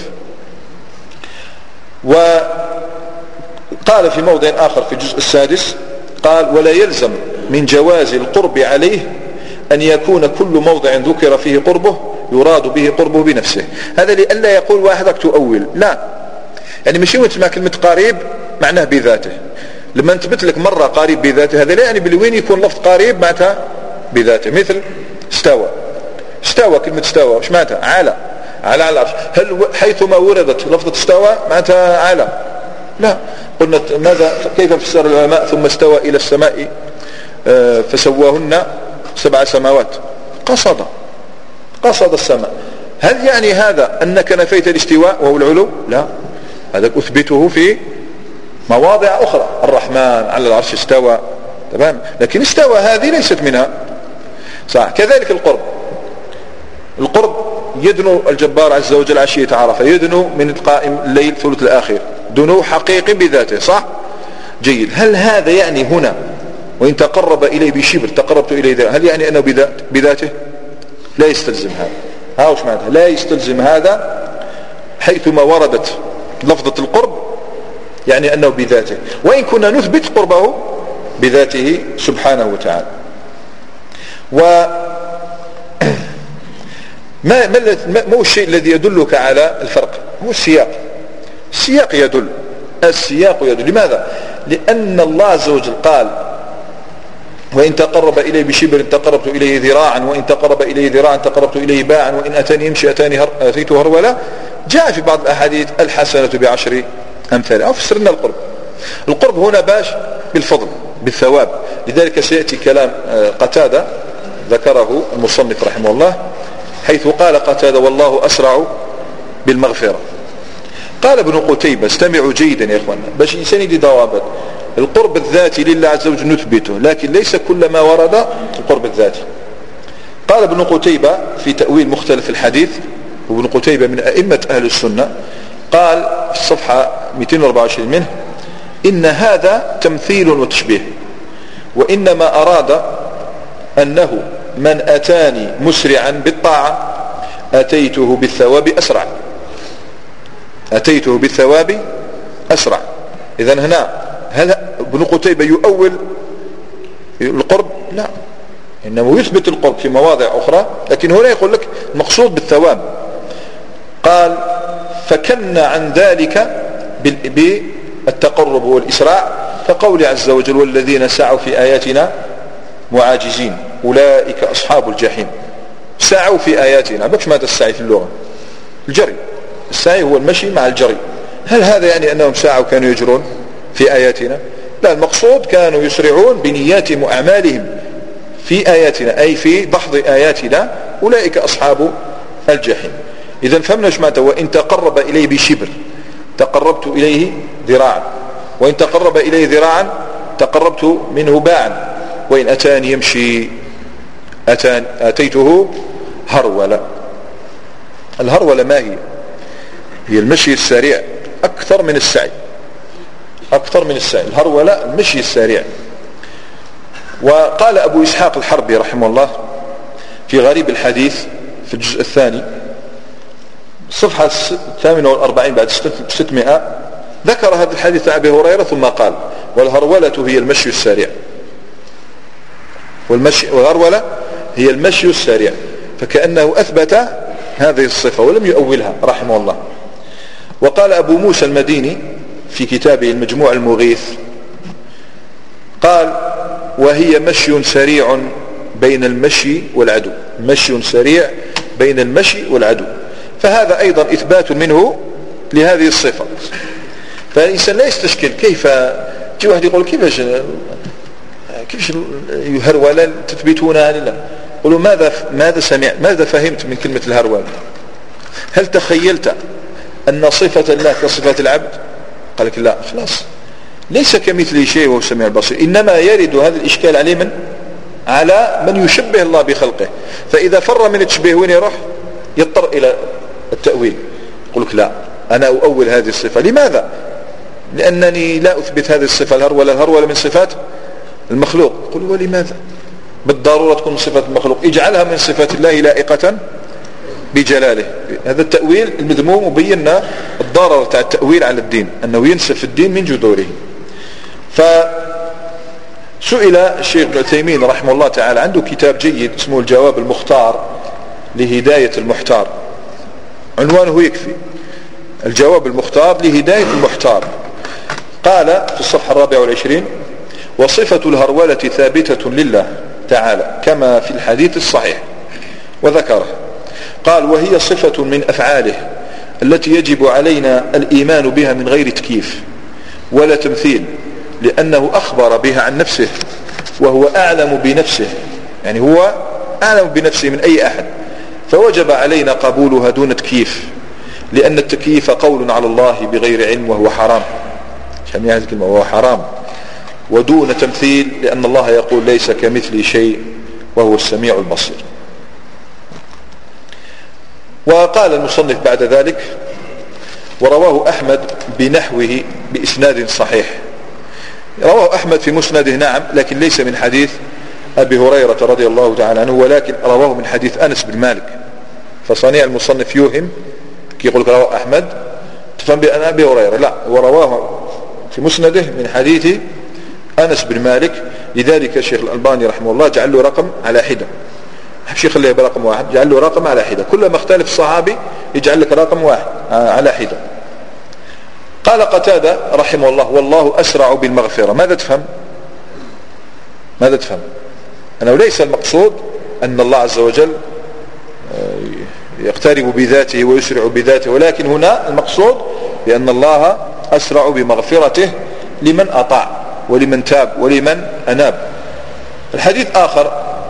وقال في موضع آخر في الجزء السادس قال ولا يلزم من جواز القرب عليه أن يكون كل موضع ذكر فيه قربه يراد به قربه بنفسه. هذا لألا يقول واحد تؤول، لا، يعني مش يسمع كلمة قريب معناه بذاته. لما نثبت لك مرة قريب بذاته هذا لا يعني بالوين يكون لفظ قريب معناتها بذاته. مثل استوى، استوى كلمة استوى وش معناتها؟ على، على على العرش. هل حيثما وردت لفظة استوى معناتها على؟ لا. قلنا ماذا كيف فسر العلماء ثم استوى إلى السماء فسواهن سبع سماوات؟ قصد قصد السماء. هل يعني هذا أنك نفيت الاستواء وهو العلو؟ لا، هذا أثبته في مواضع أخرى، الرحمن على العرش استوى، تمام، لكن استوى هذه ليست منها، صح. كذلك القرب، القرب يدنو الجبار عز وجل عشية عرفة، يدنو من القائم الليل ثلث الآخر، دنو حقيقي بذاته، صح، جيد. هل هذا يعني هنا وإن تقرب إليه بشبر تقربت إليه ذا، هل يعني أنه بذات بذاته؟ لا يستلزم هذا. ها وش معناتها؟ لا يستلزم هذا حيثما وردت لفظة القرب يعني أنه بذاته، وإن كنا نثبت قربه بذاته سبحانه وتعالى. و ما ما هو الشيء الذي يدلك على الفرق؟ هو السياق. السياق يدل السياق يدل لماذا؟ لأن الله عز وجل قال وإن تقرب إليه بشبر تقربت إليه ذراعا، وإن تقرب إليه ذراعا تقربت إليه باعا، وإن أتاني يمشي أتاني هر... أتيته هرولا. جاء في بعض الأحاديث الحسنة بعشر أمثالها، أو فسرنا القرب. القرب هنا باش بالفضل بالثواب، لذلك سيأتي كلام قتادة ذكره المصنف رحمه الله، حيث قال قتادة والله أسرع بالمغفرة. قال ابن قتيبة، استمعوا جيدا يا إخوانا باش الإنسان يدي ضوابط. القرب الذاتي لله عز وجل نثبته، لكن ليس كل ما ورد القرب الذاتي. قال ابن قتيبة في تأويل مختلف الحديث، وابن قتيبة من أئمة أهل السنة، قال في الصفحة مئتين وأربعة وعشرين منه إن هذا تمثيل وتشبيه، وإنما أراد أنه من أتاني مسرعا بالطاعة أتيته بالثواب أسرع أتيته بالثواب أسرع. إذن هنا هل ابن قتيبة يؤول القرب؟ لا، إنه يثبت القرب في مواضع أخرى، لكن هنا يقول لك المقصود بالثواب. قال فكن عن ذلك بالتقرب والإسراع، كقول عز وجل والذين سعوا في آياتنا معاجزين أولئك أصحاب الجحيم. سعوا في آياتنا، بكش ماذا السعي في اللغة؟ الجري. السعي هو المشي مع الجري. هل هذا يعني أنهم سعوا كانوا يجرون في آياتنا؟ لا، المقصود كانوا يسرعون بنياتهم وأعمالهم في آياتنا، أي في دحض آياتنا، أولئك أصحاب الجحيم. إذن فهمنا شمعته وإن تقرب إليه بشبر تقربت إليه ذراعا، وإن تقرب إليه ذراعا تقربت منه باعا، وإن أتاني يمشي أتان أتيته هرولة. الهرولة ما هي؟ هي المشي السريع أكثر من السعي أكثر من السعي الهرولة المشي السريع. وقال أبو إسحاق الحربي رحمه الله في غريب الحديث في الجزء الثاني صفحة الثامنة والأربعين بعد ستمائة، ذكر هذا الحديث أبي هريرة ثم قال والهرولة هي المشي السريع، والمشي والهرولة هي المشي السريع، فكأنه أثبت هذه الصفة ولم يؤولها رحمه الله. وقال أبو موسى المديني في كتابه المجموع المغيث قال وهي مشي سريع بين المشي والعدو، مشي سريع بين المشي والعدو، فهذا أيضا إثبات منه لهذه الصفة. فالإنسان لا يستشكل كيف جي واحد يقول كيفاش كيفاش الهرولة تثبتونها لله؟ قولوا ماذا ماذا سمعت ماذا فهمت من كلمة الهرولة؟ هل تخيلت أن صفة الله كصفة العبد؟ قال لك لا، خلاص ليس كمثله شيء وهو السميع البصير. إنما يرد هذا الإشكال عليه من على من يشبه الله بخلقه، فإذا فر من التشبيه وين يروح؟ يضطر إلى التأويل. يقول لك لا، أنا أؤول هذه الصفة. لماذا؟ لأنني لا أثبت هذه الصفة الهرولة، الهرولة من صفات المخلوق. قل ولماذا؟ بالضرورة تكون من صفة المخلوق، اجعلها من صفات الله لائقة بجلاله. هذا التأويل المذموم، وبينا الضرر تاع التأويل على الدين أنه ينسف الدين من جذوره. فسئل الشيخ ابن عثيمين رحمه الله تعالى، عنده كتاب جيد اسمه الجواب المختار لهداية المحتار، عنوانه يكفي الجواب المختار لهداية المحتار. قال في الصفحة الرابعة والعشرين وصفة الهرولة ثابتة لله تعالى كما في الحديث الصحيح، وذكره قال وهي صفة من أفعاله التي يجب علينا الإيمان بها من غير تكييف ولا تمثيل، لأنه أخبر بها عن نفسه وهو أعلم بنفسه، يعني هو أعلم بنفسه من أي أحد، فوجب علينا قبولها دون تكييف، لأن التكييف قول على الله بغير علم وهو حرام، يعني هذه الكلمة وهو حرام، ودون تمثيل لأن الله يقول ليس كمثل شيء وهو السميع البصير. وقال المصنف بعد ذلك ورواه أحمد بنحوه بإسناد صحيح. رواه أحمد في مسنده نعم، لكن ليس من حديث أبي هريرة رضي الله تعالى عنه، ولكن رواه من حديث أنس بن مالك، فصنيع المصنف يوهم كي يقول لك رواه أحمد تفهم بأن أبي هريرة، لا، ورواه في مسنده من حديث أنس بن مالك. لذلك الشيخ الألباني رحمه الله جعل له رقم على حدة، الشيخ خليه برقم واحد، جعل له رقم على حدة، كلما اختلف الصحابي يجعل لك رقم واحد على حدة. قال قتادة رحمه الله: والله أسرع بالمغفرة. ماذا تفهم؟ ماذا تفهم؟ أنه ليس المقصود أن الله عز وجل يقترب بذاته ويسرع بذاته، ولكن هنا المقصود بأن الله أسرع بمغفرته لمن أطاع ولمن تاب ولمن أناب. الحديث آخر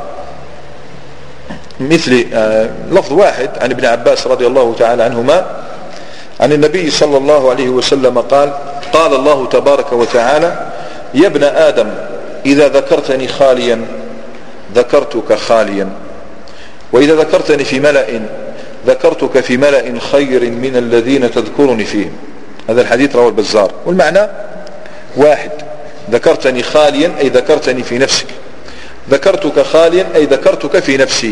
مثل لفظ واحد عن ابن عباس رضي الله تعالى عنهما عن النبي صلى الله عليه وسلم قال: قال الله تبارك وتعالى: يا ابن آدم إذا ذكرتني خاليا ذكرتك خاليا، وإذا ذكرتني في ملأ ذكرتك في ملأ خير من الذين تذكرني فيهم. هذا الحديث رواه البزار، والمعنى واحد: ذكرتني خاليا أي ذكرتني في نفسك، ذكرتك خاليا أي ذكرتك في نفسي.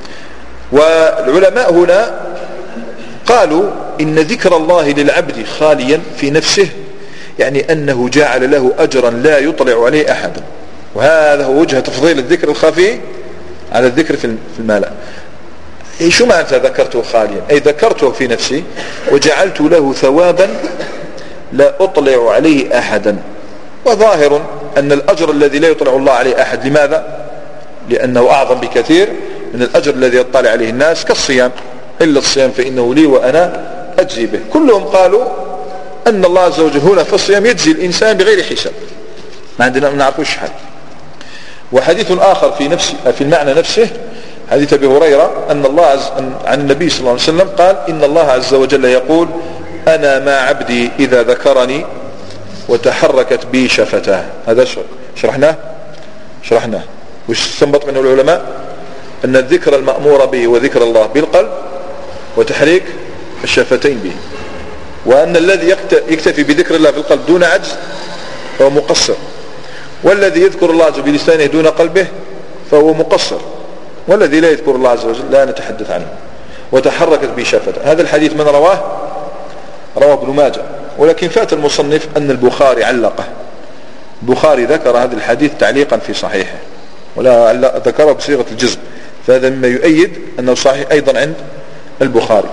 والعلماء هنا قالوا إن ذكر الله للعبد خاليا في نفسه يعني أنه جعل له أجرا لا يطلع عليه أحد، وهذا هو وجه تفضيل الذكر الخفي على الذكر في الملأ. أي شو معنى ذكرته خاليا؟ أي ذكرته في نفسي وجعلت له ثوابا لا أطلع عليه أحدا. وظاهر أن الأجر الذي لا يطلع الله عليه أحد، لماذا؟ لأنه أعظم بكثير من الأجر الذي يطلع عليه الناس، كالصيام: إلا الصيام فإنه لي وأنا أجزي به. كلهم قالوا أن الله عز وجل هنا في الصيام يجزي الإنسان بغير حساب، ما عندنا ما نعرفوش حال. وحديث آخر في نفس في المعنى نفسه حديث أبي هريرة أن الله عز عن النبي صلى الله عليه وسلم قال: إن الله عز وجل يقول: أنا مع عبدي إذا ذكرني وتحركت بي شفتاه. هذا شرحناه شرحناه وش استنبط منه العلماء؟ أن الذكر المأمور به وذكر الله بالقلب وتحريك الشفتين به، وأن الذي يكتفي بذكر الله بالقلب دون عجز فهو مقصر، والذي يذكر الله عز وجل بلسانه دون قلبه فهو مقصر، والذي لا يذكر الله عز وجل لا نتحدث عنه. وتحركت به شفتاه. هذا الحديث من رواه؟ رواه ابن ماجه، ولكن فات المصنف أن البخاري علقه. البخاري ذكر هذا الحديث تعليقا في صحيحه ولا ذكره بصيغة الجزم، فهذا مما يؤيد أنه صحيح أيضا عند البخاري.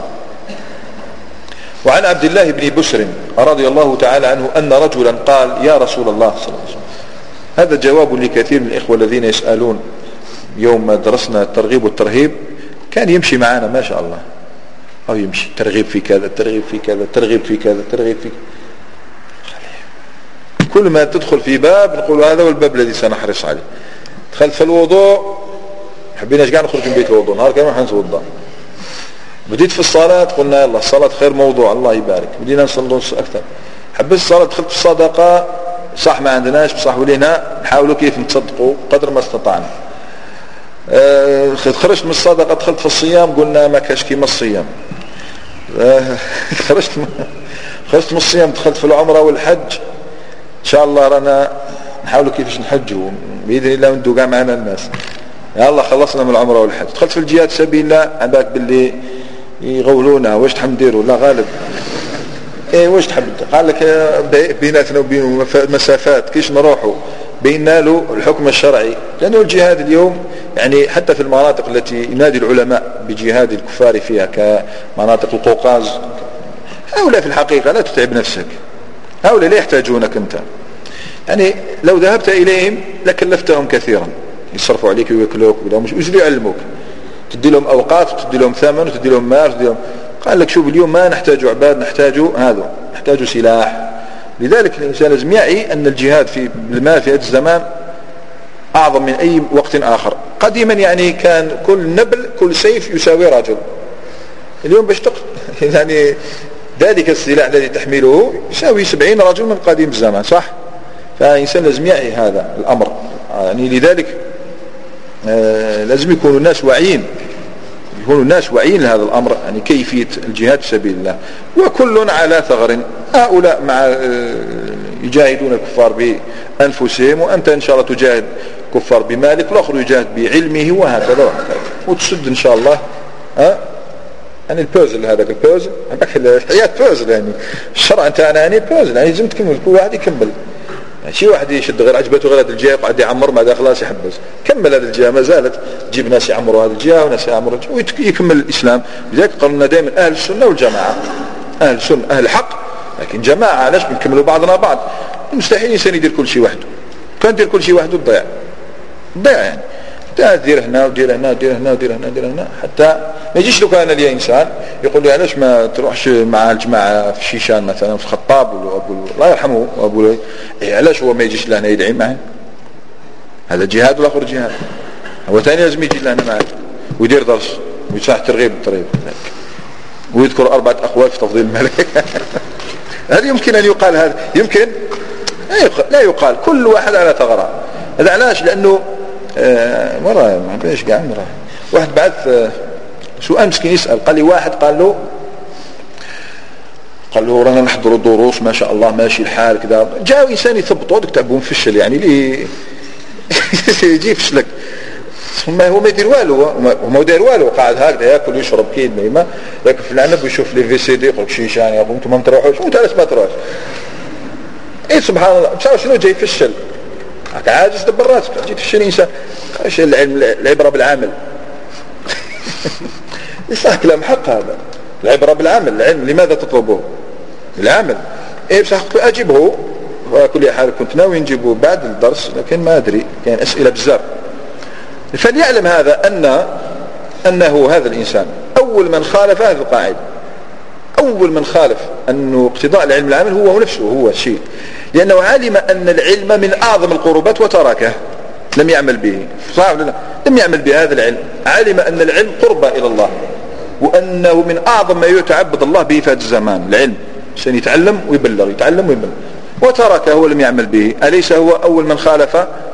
وعن عبد الله بن بسر رضي الله تعالى عنه أن رجلا قال: يا رسول الله صلى الله عليه وسلم. هذا جواب لكثير من الإخوة الذين يسألون. يوم ما درسنا الترغيب والترهيب كان يمشي معنا ما شاء الله، أو يمشي ترغيب في كذا، ترغيب في كذا، ترغيب في كذا، ترغيب في كذا. كل ما تدخل في باب نقول هذا هو الباب الذي سنحرص عليه. دخلت في الوضوء حبيناش قاعد نخرج من بيت الوضوء، نهار كامل حنتوضا. بديت في الصلاة قلنا يلا الصلاة خير موضوع الله يبارك، بدينا نصلي أكثر. حبيت الصلاة، دخلت في الصدقة، صح ما عندناش بصح ولينا نحاولوا كيف نتصدقوا قدر ما استطعنا. أه خرجت من الصدقة دخلت في الصيام، قلنا ما كاش كيما الصيام. أه خرجت خرجت من الصيام دخلت في العمرة والحج، إن شاء الله رانا نحاولوا كيفاش نحجوا بإذن الله وندو قاع معنا الناس. يا الله خلصنا من العمرة والحج، دخلت في الجهاد سبيل الله، عباك باللي يغولونا واش تحب نديروا؟ لا غالب ايه واش تحب؟ قال لك بيناتنا وبينه مسافات كيش نروحوا بيننا له الحكم الشرعي، لأنه الجهاد اليوم يعني حتى في المناطق التي ينادي العلماء بجهاد الكفار فيها كمناطق القوقاز، هؤلاء في الحقيقة لا تتعب نفسك، هؤلاء لا يحتاجونك أنت. يعني لو ذهبت إليهم لكلفتهم كثيرا، يصرفوا عليك ويأكلوك ويش يعلموك، تدي لهم أوقات وتدي لهم ثمن وتدي لهم مال وتدي لهم. قال لك شوف اليوم ما نحتاج عباد، نحتاج هذا، نحتاج سلاح. لذلك الإنسان لازم يعي أن الجهاد في المال في هذا الزمان أعظم من أي وقت آخر. قديما يعني كان كل نبل كل سيف يساوي رجل، اليوم باش تق... يعني ذلك السلاح الذي تحمله يساوي سبعين رجل من قديم الزمان، صح؟ فالإنسان لازم يعي هذا الأمر. يعني لذلك آه لازم يكونوا الناس واعيين، يكونوا الناس واعيين لهذا الأمر، يعني كيفية الجهاد في سبيل الله. وكل على ثغر، هؤلاء مع آه يجاهدون الكفار بأنفسهم، وأنت إن شاء الله تجاهد كفار بمالك، والآخر يجاهد بعلمه، وهكذا وهكذا، وتسد إن شاء الله آه يعني البوزل هذاك البوزل هذاك الحياة بوزل يعني الشرع انت انا يعني بوزل يعني لازم تكمل كل واحد يكمل يعني شي واحد يشد غير عجبته غير هذه الجهه يقعد يعمر ما خلاص يحبس كمل هذه الجهه ما زالت تجيب ناس يعمروا هذه الجهه وناس يعمروا ويكمل الاسلام. لذلك قالنا دائما اهل السنه والجماعه اهل السنه اهل الحق لكن جماعه علاش بنكملوا بعضنا بعض. مستحيل انسان يدير كل شيء وحده كان يدير كل شيء وحده تضيع تضيع يعني دير هنا ودير هنا ودير هنا ودير هنا ودير هنا حتى ما يجيش لو كان لي انسان يقول لي علاش ما تروحش مع الجماعه في الشيشان مثلا في الخطاب ولا ابو الله يرحمه ابو لي إيه علاش هو ما يجيش لهنا يدعي معه هذا جهاد والاخر جهاد هو ثاني لازم يجي لهنا معه ويدير درس ويشرح ترغيب الترغيب ويذكر اربعه اقوال في تفضيل الملك هذا يمكن ان يقال هذا يمكن لا يقال كل واحد على ثغره. هذا علاش لانه آه مرة ما بيش قاعد مرة واحد بعث آه سؤال مسكين يسأل قال لي واحد قال له قال له رانا نحضر الدروس ما شاء الله ماشي الحال كذا جاء إنسان يثبطه دك تعبون فشل يعني ليه يجي فشلك ما هو ما يدير والو وما يدير والو قاعد هكذا ياكل ويشرب كيد ما لكن في العنب يشوف لي في سي دي يقول شيشان يا ابو انتم ما تروحوش وانت علاش ما تروحش ايه سبحان الله مش عارف شنو جاي فشل عاجز دبر راسك جيت في الانسان ايش العلم العبره بالعمل صح كلام حق هذا العبره بالعمل العلم لماذا تطلبه العمل ايه بصح اجيبه وكل حال كنت ناوي نجيبه بعد الدرس لكن ما ادري كان يعني اسئله بزاف. فليعلم هذا ان انه هذا الانسان اول من خالف هذه القاعده اول من خالف انه اقتضاء العلم العمل هو نفسه هو الشيء لأنه علم أن العلم من أعظم القربات وتركه لم يعمل به صح ولا لا لم يعمل بهذا العلم علم أن العلم قربة إلى الله وأنه من أعظم ما يتعبد الله به في هذا الزمان العلم عشان يتعلم ويبلغ يتعلم ويبلغ وتركه ولم يعمل به. أليس هو أول من خالف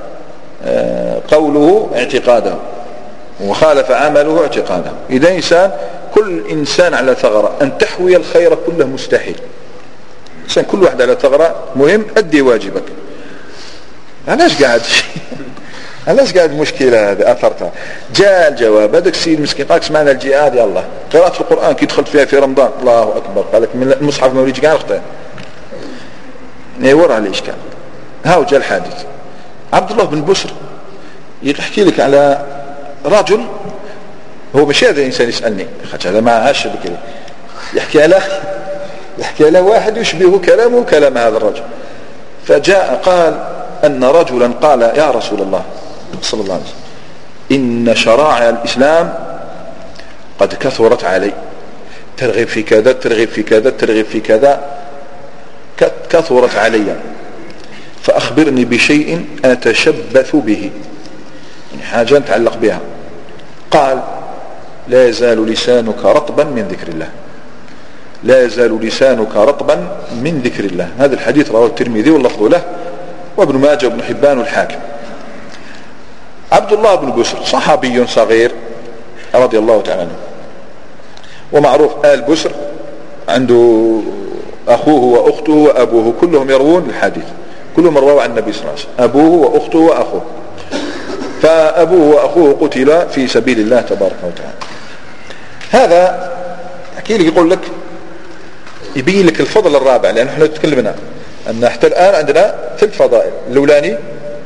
قوله اعتقاده وخالف عمله اعتقاده. إذا إنسان كل إنسان على ثغرة أن تحوي الخير كله مستحيل إنسان كل واحد على ثغرة مهم أدي واجبك. علاش قاعد علاش قاعد المشكلة هذه أثرتها جاء الجواب هذاك السيد مسكين قالك سمعنا الجهاد يلا قراءة القرآن كي دخلت فيها في رمضان الله أكبر قالك من المصحف ما وليش قاعد أخطأ يور على الإشكال. هاو جاء الحادث عبد الله بن بشر يحكي لك على رجل هو مش هذا الإنسان يسألني خاطر هذا ما عاش بكري يحكي على يحكي على واحد يشبه كلامه كلام هذا الرجل. فجاء قال أن رجلا قال يا رسول الله صلى الله عليه وسلم إن شرائع الإسلام قد كثرت علي ترغب في كذا ترغب في كذا ترغب في كذا كثرت علي فأخبرني بشيء أتشبث به يعني حاجة نتعلق بها. قال لا يزال لسانك رطبا من ذكر الله لا يزال لسانك رطبا من ذكر الله. هذا الحديث رواه الترمذي واللفظ له وابن ماجه وابن حبان والحاكم. عبد الله بن بشر صحابي صغير رضي الله تعالى عنه ومعروف آل بشر عنده أخوه وأخته وأبوه كلهم يروون الحديث كلهم رواه عن النبي صلى الله عليه وسلم أبوه وأخته وأخوه. فأبوه وأخوه قتل في سبيل الله تبارك وتعالى. هذا أحكي لك يقول لك يبين لك الفضل الرابع لأن احنا تكلمنا أن حتى الآن عندنا ثلاث فضائل. الأولاني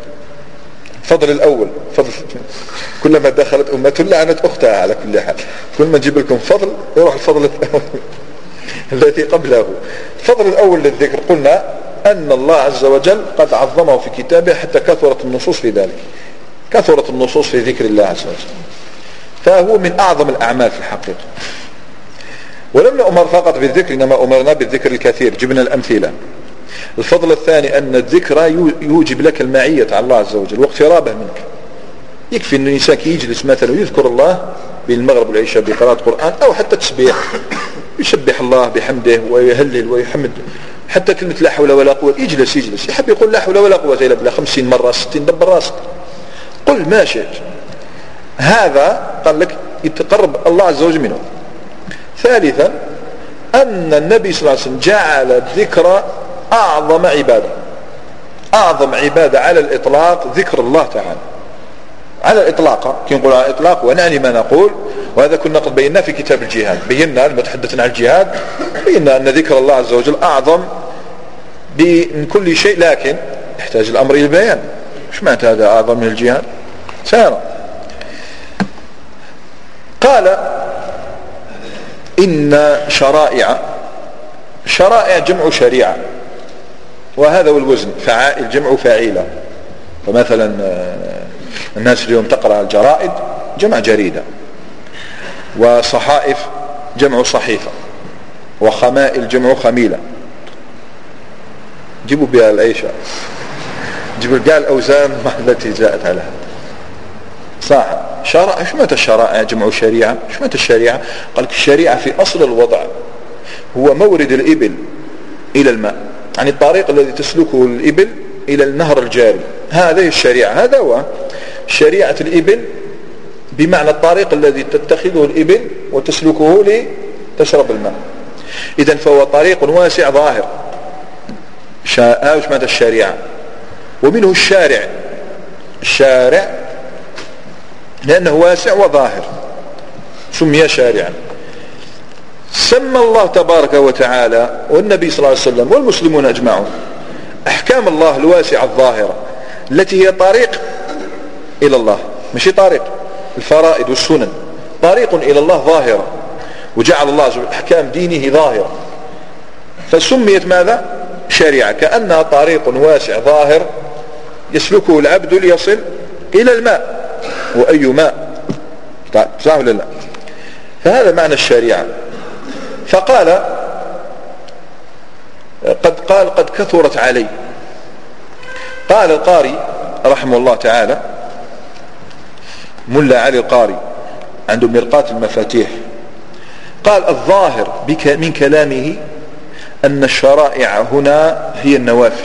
الفضل الأول فضل كلما دخلت أمة لعنت أختها على كل حال كل ما نجيب لكم فضل يروح الفضل الأول الذي قبله. الفضل الأول للذكر قلنا أن الله عز وجل قد عظمه في كتابه حتى كثرت النصوص في ذلك كثرت النصوص في ذكر الله عز وجل فهو من أعظم الأعمال في الحقيقة. ولم نأمر فقط بالذكر إنما أمرنا بالذكر الكثير جبنا الأمثلة. الفضل الثاني أن الذكر يوجب لك المعية على الله عز وجل واقترابه منك. يكفي أن الإنسان يجلس مثلا ويذكر الله بين المغرب والعشاء بقراءة القرآن أو حتى تسبيح يسبح الله بحمده ويهلل ويحمد حتى كلمة لا حول ولا قوة يجلس يجلس يحب يقول لا حول ولا قوة إلا بالله خمسين مرة ستين دبر راسك قل ما شئت. هذا قال لك يتقرب الله عز وجل منه. ثالثا أن النبي صلى الله عليه وسلم جعل الذكر أعظم عبادة أعظم عبادة على الإطلاق ذكر الله تعالى على الإطلاق كي نقول على الإطلاق ونعني ما نقول وهذا كنا قد بينا في كتاب الجهاد، بينا لما تحدثنا عن الجهاد بينا أن ذكر الله عز وجل أعظم من كل شيء، لكن يحتاج الأمر إلى البيان. ايش معنى هذا أعظم من الجهاد؟ سارة قال إن شرائع، شرائع جمع شريعة، وهذا هو الوزن، فعائل جمع فاعيلة. فمثلا الناس اليوم تقرأ الجرائد جمع جريدة، وصحائف جمع صحيفة، وخمائل جمع خميلة. جيبوا بها العيشة، جيبوا بها الأوزان التي جاءت على هذا. صح. شرائع، شو معنى الشرائع جمع شريعة؟ شو معنى الشريعة؟ قال لك الشريعة في أصل الوضع هو مورد الإبل إلى الماء، يعني الطريق الذي تسلكه الإبل إلى النهر الجاري، هذه الشريعة. هذا هو شريعة الإبل، بمعنى الطريق الذي تتخذه الإبل وتسلكه لتشرب الماء. إذن فهو طريق واسع ظاهر. هذا وش معنى الشريعة. ومنه الشارع، الشارع لأنه واسع وظاهر سمي شارعا. سمى الله تبارك وتعالى والنبي صلى الله عليه وسلم والمسلمون أجمعون أحكام الله الواسعة الظاهرة التي هي طريق إلى الله، مش طريق الفرائض والسنن، طريق إلى الله ظاهرة، وجعل الله أحكام دينه ظاهرة، فسميت ماذا؟ شريعة، كأنها طريق واسع ظاهر يسلكه العبد ليصل إلى الماء، وأي ماء، صح ولا لا؟ فهذا معنى الشريعة. فقال قد قال قد كثرت علي. قال القاري رحمه الله تعالى، ملا علي القاري عنده مرقات المفاتيح، قال الظاهر بك من كلامه أن الشرائع هنا هي النوافل.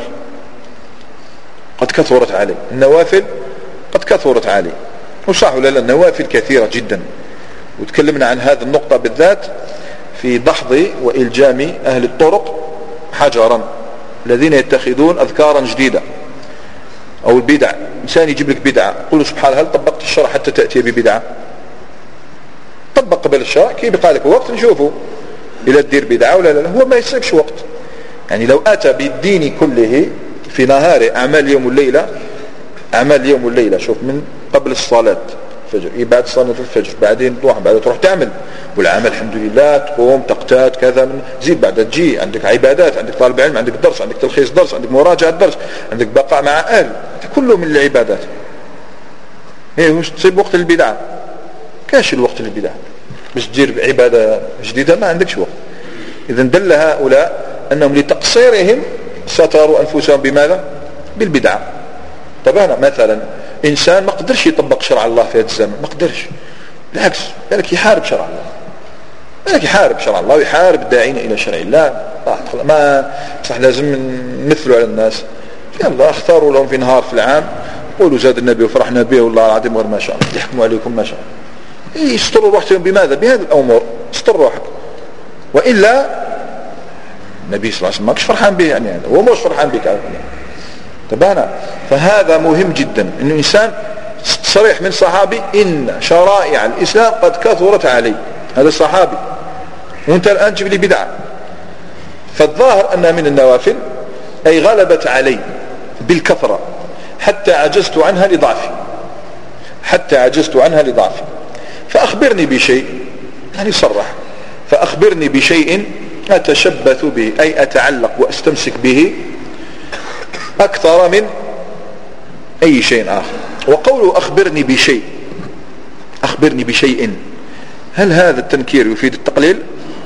قد كثرت علي، النوافل قد كثرت علي، وصح ولا لا؟ النوافل كثيرة جدا، وتكلمنا عن هذه النقطة بالذات في دحض وإلجام أهل الطرق حجرا الذين يتخذون أذكارا جديدة أو البدع. إنسان يجيب لك بدعة، قل له سبحانه هل طبقت الشرع حتى تأتي ببدعة؟ طبق قبل الشرع، كيف يبقى لك وقت نشوفه إلى تدير بدعة ولا لا؟ هو ما يسلكش وقت. يعني لو أتى بالدين كله في نهاره، أعمال يوم والليلة، أعمال يوم والليلة، شوف من قبل الصلاة الفجر، بعد صلاة الفجر، بعدين تروح بعد تروح تعمل، والعمل الحمد لله تقوم تقتات كذا، من زيد بعد تجي عندك عبادات، عندك طالب علم، عندك درس، عندك تلخيص درس، عندك مراجعة درس، عندك بقاء مع أهل، كله من العبادات. ايه وش تصيب وقت البدعة؟ كاش الوقت للبدعة، مش تدير عبادة جديدة ما عندكش وقت. إذا دل هؤلاء أنهم لتقصيرهم ستروا أنفسهم بماذا؟ بالبدعة. طبعا مثلا إنسان ما قدرش يطبق شرع الله في هذا الزمن، ما قدرش، بالعكس بالك يحارب شرع الله، بالك يحارب شرع الله ويحارب الداعين إلى شرع الله. ما صح لازم نمثلوا على الناس، يلا اختاروا لهم في نهار في العام، قولوا زاد النبي وفرحنا به والله العظيم غير ما شاء الله، يحكموا عليكم ما شاء الله، يستروا روحهم بماذا؟ بهذه الأمور، استر روحك. وإلا النبي صلى الله عليه وسلم ماكش فرحان به، يعني هذا هو مش فرحان بك. تبانا. فهذا مهم جدا، انه انسان صريح من صحابي ان شرائع الاسلام قد كثرت علي، هذا الصحابي، وانت الان تجيب لي بدعه. فالظاهر انها من النوافل، اي غلبت علي بالكثره حتى عجزت عنها لضعفي، حتى عجزت عنها لضعفي. فاخبرني بشيء، يعني صرح، فاخبرني بشيء اتشبث به، اي اتعلق واستمسك به أكثر من أي شيء آخر. وقوله أخبرني بشيء، أخبرني بشيء، هل هذا التنكير يفيد التقليل؟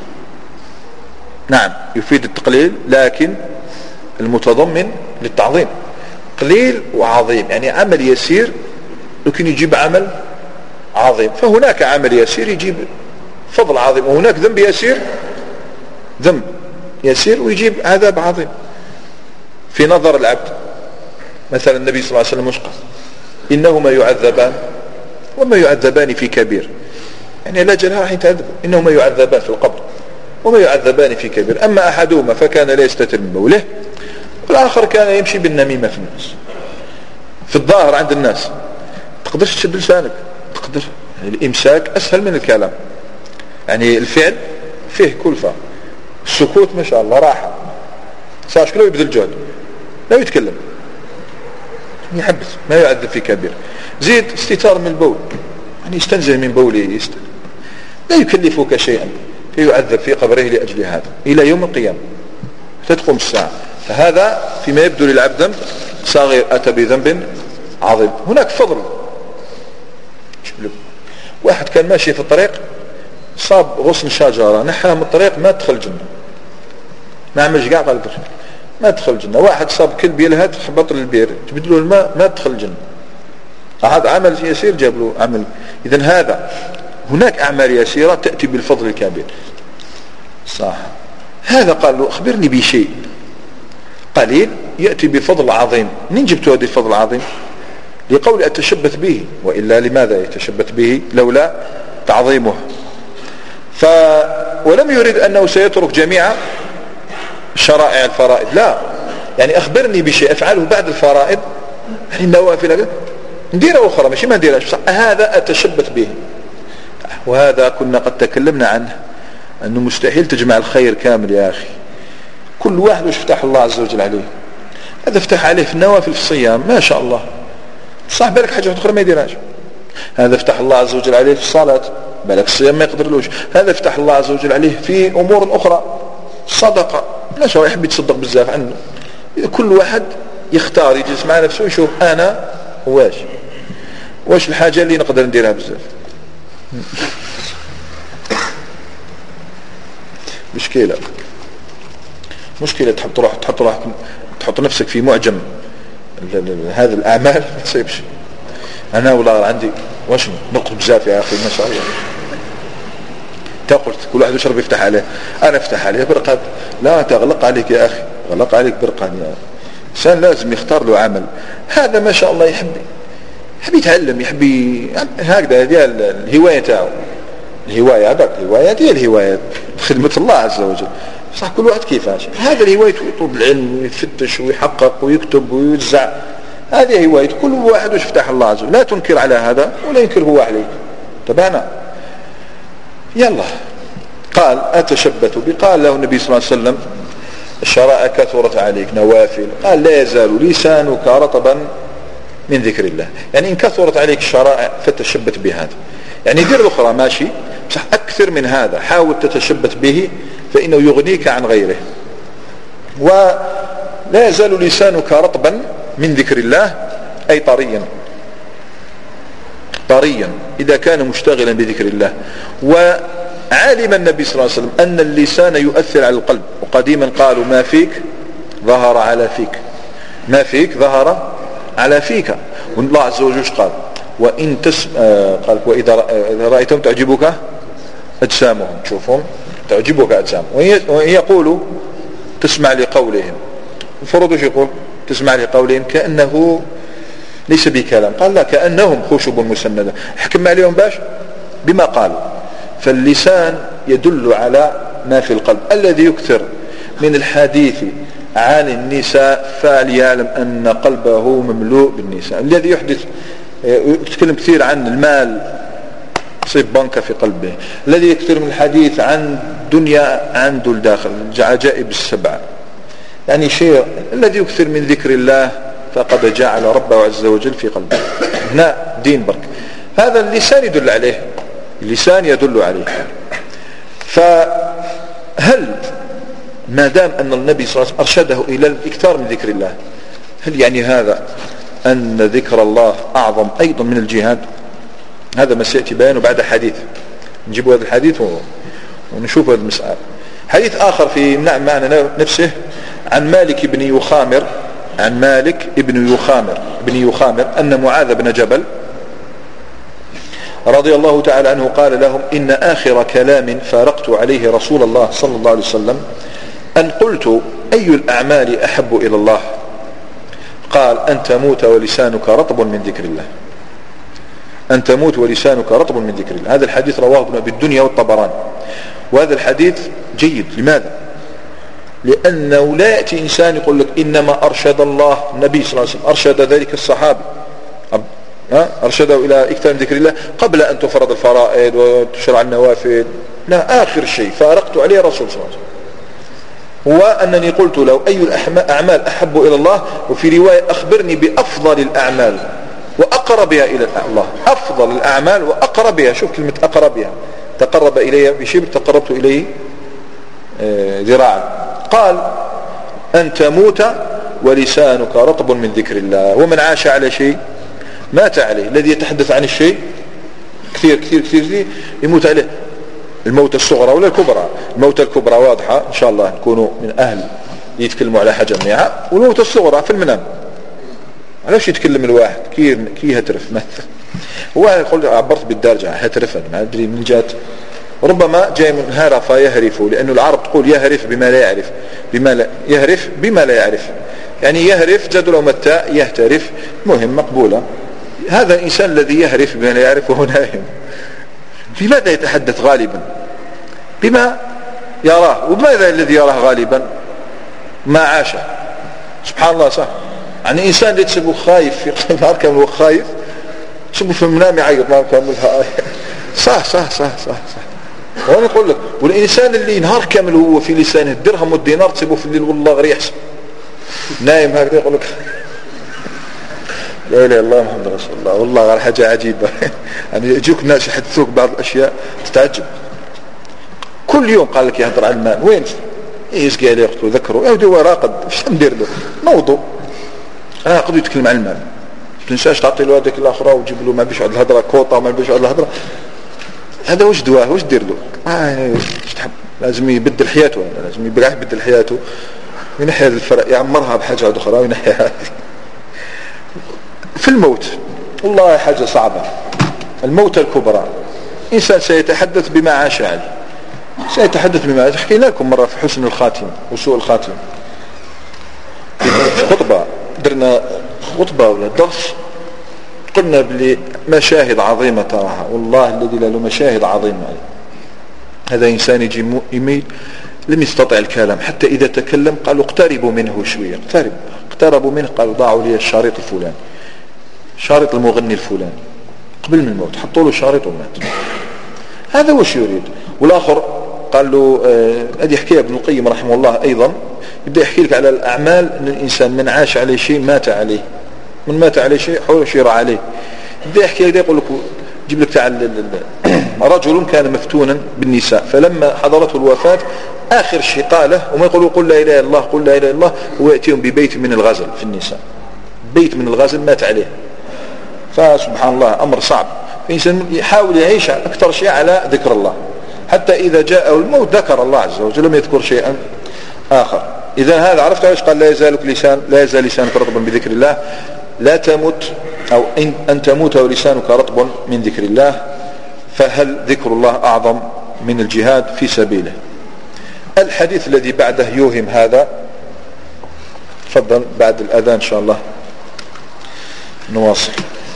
نعم يفيد التقليل، لكن المتضمن للتعظيم. قليل وعظيم، يعني عمل يسير لكن يجيب عمل عظيم، فهناك عمل يسير يجيب فضل عظيم، وهناك ذنب يسير ذنب يسير ويجيب عذاب عظيم في نظر العبد. مثلا النبي صلى الله عليه وسلم قال إنهما يعذبان وما يعذبان في كبير، يعني لا جل راح يتعذب، إنهما يعذبان في القبر وما يعذبان في كبير، أما أحدهما فكان لا يستتر من بوله، والآخر كان يمشي بالنميمة في الناس. في الظاهر عند الناس تقدرش تشد لسانك، تقدر الإمساك أسهل من الكلام، يعني الفعل فيه كلفة، السكوت ما شاء الله راحة، صار شكله يبذل جهد لا يتكلم يحبس ما يعذب في كبير. زيد استتار من البول، يعني يستنزه من بوله يست... لا يكلفك شيئا فيعذب في قبره لأجل هذا إلى يوم القيامة تتقوم الساعة. فهذا فيما يبدو للعبد ذنب صغير أتى بذنب عظيم. هناك فضل، واحد كان ماشي في الطريق صاب غصن شجرة نحاها من الطريق ما تدخل الجنة، ما عملش قاع قال ما تدخل الجنة. واحد صاب كلب يلهث حبط للبير تبدلوا الماء ما تدخل الجنة. هذا عمل يسير جاب له عمل. إذن هذا هناك أعمال يسيرة تأتي بالفضل الكبير صح. هذا قال له أخبرني بشيء قليل يأتي بفضل عظيم. منين جبت هذا الفضل العظيم؟ لقول أتشبث به، وإلا لماذا يتشبث به لولا تعظيمه. ف ولم يريد أنه سيترك جميع شرائع الفرائض، لا، يعني أخبرني بشيء أفعله بعد الفرائض، يعني النوافل نديرها أخرى ماشي ما نديرهاش، هذا أتشبث به. وهذا كنا قد تكلمنا عنه أنه مستحيل تجمع الخير كامل يا أخي. كل واحد وش فتح الله عز وجل عليه، هذا فتح عليه في النوافل في الصيام ما شاء الله، صح بالك حاجة أخرى ما يديرهاش. هذا فتح الله عز وجل عليه في الصلاة، بالك الصيام ما يقدرلوش. هذا فتح الله عز وجل عليه في أمور أخرى، صدقة لا شو يحب يتصدق بزاف عنه. كل واحد يختار يجلس مع نفسه ويشوف أنا واش واش الحاجة اللي نقدر نديرها بزاف. مشكلة مشكلة تحط روح تحط روح تحط نفسك في معجم هذه الأعمال ما تصيبش. أنا ولا عندي واش نقص بزاف يا أخي ما شاء الله. تقول كل واحد يشرب يفتح عليه، أنا افتح عليه برقد، لا تغلق عليك يا أخي، غلق عليك برقد يا إنسان. لازم يختار له عمل. هذا ما شاء الله يحب يحب يتعلم، يحب هكذا هذه الهواية تاعو، الهواية هذاك الهواية هذه الهواية خدمة الله عز وجل. صح كل واحد كيفاش، هذا الهواية يطلب العلم ويفتش ويحقق ويكتب ويوزع، هذه هواية كل واحد وش فتح الله عز وجل. لا تنكر على هذا ولا ينكر هو عليك. تبعنا يلا. قال أتشبث بي، قال له النبي صلى الله عليه وسلم الشرائع كثرت عليك نوافل، قال لا يزال لسانك رطبا من ذكر الله، يعني إن كثرت عليك الشرائع فتشبث بهذا، يعني دير الأخرى ماشي صح أكثر من هذا، حاول تتشبث به فإنه يغنيك عن غيره. ولا يزال لسانك رطبا من ذكر الله أي طريا طريا إذا كان مشتغلا بذكر الله. وعلم النبي صلى الله عليه وسلم أن اللسان يؤثر على القلب، وقديما قالوا ما فيك ظهر على فيك، ما فيك ظهر على فيك. والله عز وجل قال وإن تسم... آه قال وإذا رأيتهم تعجبك أجسامهم، تشوفهم تعجبك أجسامهم، وإن يقولوا تسمع لقولهم، الفروض وش يقول تسمع لقولهم كأنه ليس بكلام، قال لا كأنهم خشب مسندة. حكم عليهم باش بما قالوا. فاللسان يدل على ما في القلب. الذي يكثر من الحديث عن النساء فليعلم أن قلبه مملوء بالنساء. الذي يحدث يتكلم كثير عن المال يصيب بنكة في قلبه. الذي يكثر من الحديث عن دنيا عنده الداخل عجائب السبع، يعني شيء. الذي يكثر من ذكر الله فقد جعل ربه عز وجل في قلبه. هنا دين برك. هذا اللسان يدل عليه، اللسان يدل عليه. فهل ما دام أن النبي صلى الله عليه وسلم أرشده إلى الإكثار من ذكر الله، هل يعني هذا أن ذكر الله أعظم أيضا من الجهاد؟ هذا ما سيأتي بيانه بعد حديث، نجيب هذا الحديث ونشوف هذا المسألة. حديث آخر في معنى نفسه عن مالك بن يخامر، عن مالك بن يخامر بن يخامر أن معاذ بن جبل رضي الله تعالى عنه قال لهم إن آخر كلام فارقت عليه رسول الله صلى الله عليه وسلم أن قلت أي الأعمال أحب إلى الله؟ قال أن تموت ولسانك رطب من ذكر الله، أن تموت ولسانك رطب من ذكر الله. هذا الحديث رواه ابن أبي الدنيا والطبراني. وهذا الحديث جيد. لماذا؟ لأنه لا يأتي إنسان يقول لك إنما أرشد الله النبي صلى الله عليه وسلم، أرشد ذلك الصحابي أرشده إلى إكثار من ذكر الله قبل أن تفرض الفرائض وتشرع النوافل. لا، آخر شيء فارقت عليه الرسول صلى الله عليه وسلم هو أنني قلت له أي الأعمال أحب إلى الله، وفي رواية أخبرني بأفضل الأعمال وأقربها إلى الله. أفضل الأعمال وأقربها، شوف كلمة أقربها، تقرب إلي بشبر تقربت إليه ذراعا. قال أن تموت ولسانك رطب من ذكر الله، ومن عاش على شيء مات عليه. الذي يتحدث عن الشيء كثير كثير كثير يموت عليه. الموت الصغرى ولا الكبرى؟ الموت الكبرى واضحة إن شاء الله نكونوا من أهل يتكلموا على حاجة منيعة، والموت الصغرى في المنام. علاش يتكلم الواحد كي كي هترف مثل هو يقول عبرت بالدارجة هترفا ما أدري من جات، ربما جاي من هرف يهرف، لأنه العرب تقول يهرف بما لا يعرف، بما لا يهرف بما لا يعرف، يعني يهرف جد لو متى يهترف، مهم مقبولة. هذا الإنسان الذي يهرف بما لا يعرف وهو نائم. بماذا يتحدث غالبا؟ بما يراه. وبماذا الذي يراه غالبا؟ ما عاشه. سبحان الله. صح، يعني إنسان اللي تسبه خايف في نهار كامل هو خايف، تسبه في المنام يعيط نهار كامل. صح صح صح صح صح. وانا اقول لك، والإنسان اللي نهار كامل هو في لسانه الدرهم والدينار تسبه في الليل والله غير يحسب نايم هكذا يقول لك لا اله الا الله محمد رسول الله. والله غير حاجة عجيبة. يعني يجوك ناس يحدثوك بعض الأشياء تتعجب. كل يوم قال لك يهدر على المال، وين يسقي عليه يقتل ذكره يا ودي هو راقد، ايش ندير له؟ نوضو راقد يتكلم عن المال. ما تنساش تعطي له هذيك الاخرى وتجيب له ما بيش عند الهضره كوطه وما بيش عند الهضره. هذا واش دواه؟ واش دير له؟ آه تحب لازم يبدل حياته، لازم يبلع يبدل حياته، ينحي هذا الفرق يعمرها بحاجه اخرى وينحيها. في الموت والله حاجه صعبه. الموت الكبرى انسان سيتحدث بما عاش عليه، سيتحدث بما حكينا لكم مرة في حسن الخاتم وسوء الخاتم. في خطبة درنا خطبة ولا درس قلنا بلي مشاهد عظيمة تراها، والله الذي له مشاهد عظيمة. هذا إنسان يجي يميل لم يستطع الكلام، حتى إذا تكلم قالوا اقتربوا منه شوية، اقترب اقتربوا منه قالوا ضاعوا لي الشريط الفلاني، شريط المغني الفلاني، قبل من الموت حطوا له شريط ومات. هذا وش يريد؟ والآخر قال له هذه آه حكاية ابن القيم رحمه الله أيضا، يبدأ يحكي لك على الأعمال أن الإنسان من عاش عليه شيء مات عليه، من مات عليه شيء حشر عليه. يبدأ يحكي لك يقول لك جيب لك تعال رجل كان مفتونا بالنساء، فلما حضرته الوفاة آخر شيء قاله، وما يقولوا قل لا إله إلا الله قل لا إله إلا الله، هو يأتيهم ببيت من الغزل في النساء، بيت من الغزل مات عليه. فسبحان الله أمر صعب. الإنسان يحاول يعيش أكثر شيء على ذكر الله، حتى إذا جاءه الموت ذكر الله عز وجل لم يذكر شيئا آخر. إذا هذا عرفت علاش قال لا يزالك لسان لا يزال لسانك رطبا بذكر الله. لا تمت أو إن, أن تموت ولسانك رطب من ذكر الله، فهل ذكر الله أعظم من الجهاد في سبيله؟ الحديث الذي بعده يوهم هذا. تفضل بعد الأذان إن شاء الله نواصل.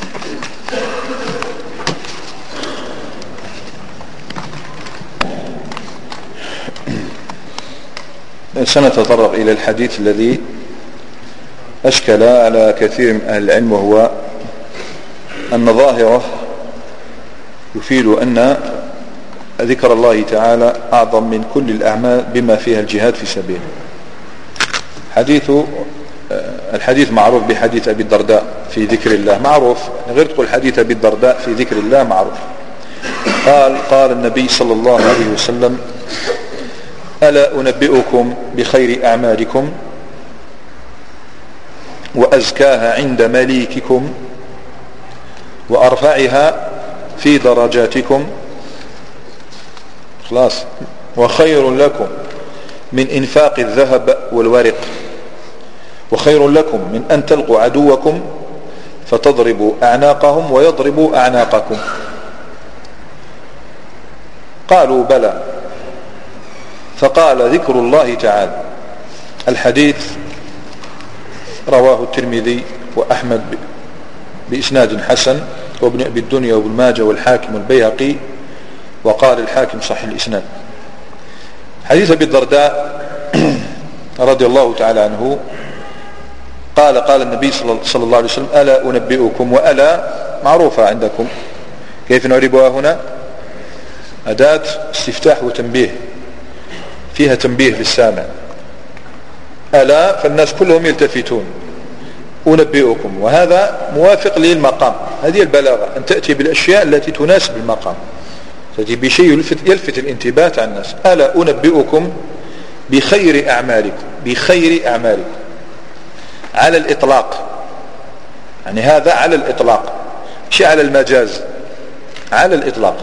سنتطرق إلى الحديث الذي أشكل على كثير من أهل العلم، وهو أن ظاهره يفيد أن ذكر الله تعالى أعظم من كل الأعمال بما فيها الجهاد في سبيله. حديث الحديث معروف بحديث أبي الدرداء في ذكر الله، معروف غير تقول حديث أبي الدرداء في ذكر الله معروف. قال قال النبي صلى الله عليه وسلم: ألا أنبئكم بخير أعمالكم وأزكاها عند مليككم وأرفعها في درجاتكم، خلاص، وخير لكم من إنفاق الذهب والورق، وخير لكم من أن تلقوا عدوكم فتضربوا أعناقهم ويضربوا أعناقكم. قالوا بلى. فقال: ذكر الله تعالى. الحديث رواه الترمذي وأحمد بإسناد حسن، وابن أبي الدنيا وابن ماجه والحاكم والبيهقي، وقال الحاكم صحيح الإسناد. حديث أبي الدرداء رضي الله تعالى عنه قال: قال النبي صلى الله عليه وسلم: ألا أنبئكم. وألا معروفة عندكم. كيف نعربها هنا؟ أداة استفتاح وتنبيه، فيها تنبيه للسامع. ألا فالناس كلهم يلتفتون. أنبئكم، وهذا موافق للمقام. هذه البلاغة، أن تأتي بالأشياء التي تناسب المقام، تأتي بشيء يلفت, يلفت الانتباه عن الناس. ألا أنبئكم بخير أعمالكم، بخير أعمالكم على الإطلاق، يعني هذا على الإطلاق، مش على المجاز، على الإطلاق.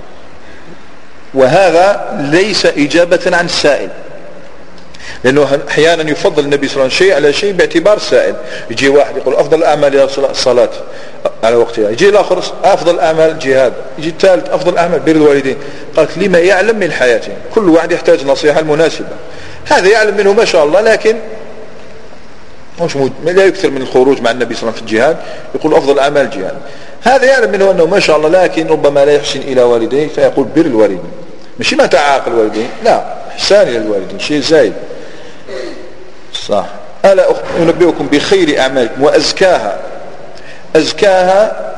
وهذا ليس إجابة عن السائل، لأنه أحيانا يفضل النبي صلى الله عليه وسلم شيء على شيء باعتبار السائل. يجي واحد يقول أفضل الأعمال يا الصلاة على وقتها، يجي الآخر أفضل الأعمال الجهاد، يجي الثالث أفضل الأعمال بر الوالدين. قالت لما يعلم من حياته، كل واحد يحتاج نصيحة المناسبة. هذا يعلم منه ما شاء الله، لكن مش مود... لا يكثر من الخروج مع النبي صلى الله عليه وسلم في الجهاد، يقول أفضل الأعمال الجهاد. هذا يعلم منه أنه ما شاء الله، لكن ربما لا يحسن إلى والديه فيقول بر الوالدين، مش ما تعاقل الوالدين، لا، إحسان إلى الوالدين شيء زايد. صح. ألا أنبئكم بخير أعمالكم وأزكاها. أزكاها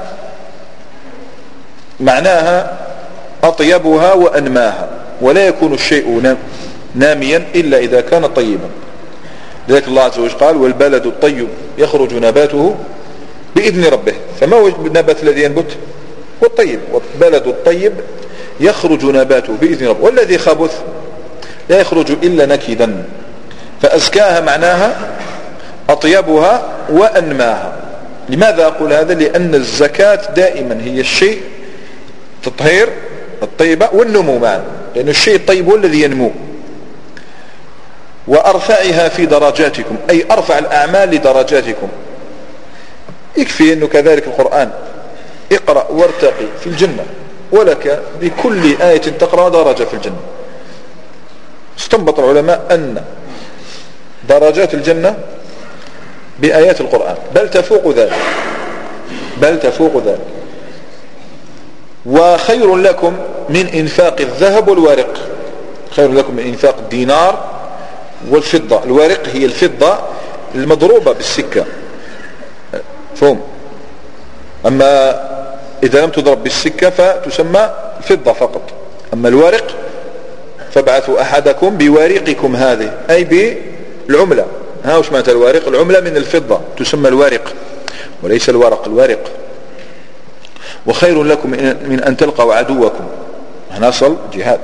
معناها أطيبها وأنماها، ولا يكون الشيء ناميا إلا إذا كان طيبا. لذلك الله عز وجل قال والبلد الطيب يخرج نباته بإذن ربه. فما هو النبات الذي ينبت؟ والطيب. والبلد الطيب يخرج نباته بإذن ربه، والذي خبث لا يخرج إلا نكدا. فأزكاها معناها أطيبها وأنماها. لماذا أقول هذا؟ لأن الزكاة دائما هي الشيء تطهير الطيبة والنمو معا، لأن الشيء الطيب هو الذي ينمو. وأرفعها في درجاتكم، أي أرفع الأعمال لدرجاتكم. يكفي أنه كذلك القرآن اقرأ وارتقي في الجنة، ولك بكل آية تقرأ درجة في الجنة. استنبط العلماء أن درجات الجنة بآيات القرآن، بل تفوق ذلك، بل تفوق ذلك. وخير لكم من إنفاق الذهب والورق، خير لكم من إنفاق الدينار والفضة. الورق هي الفضة المضروبة بالسكة، فهم. أما إذا لم تضرب بالسكة فتسمى فضة فقط. أما الورق فابعثوا أحدكم بورقكم هذه، أي بالعملة. ها وش معنى الورق؟ العملة من الفضة تسمى الورق وليس الورق، الورق. وخير لكم من أن تلقوا عدوكم، هنا صل جهاد،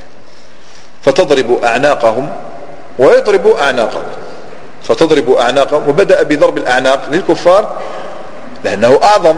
فتضربوا أعناقهم ويضربوا أعناقهم، فتضربوا أعناقهم. وبدأ بضرب الأعناق للكفار لأنه أعظم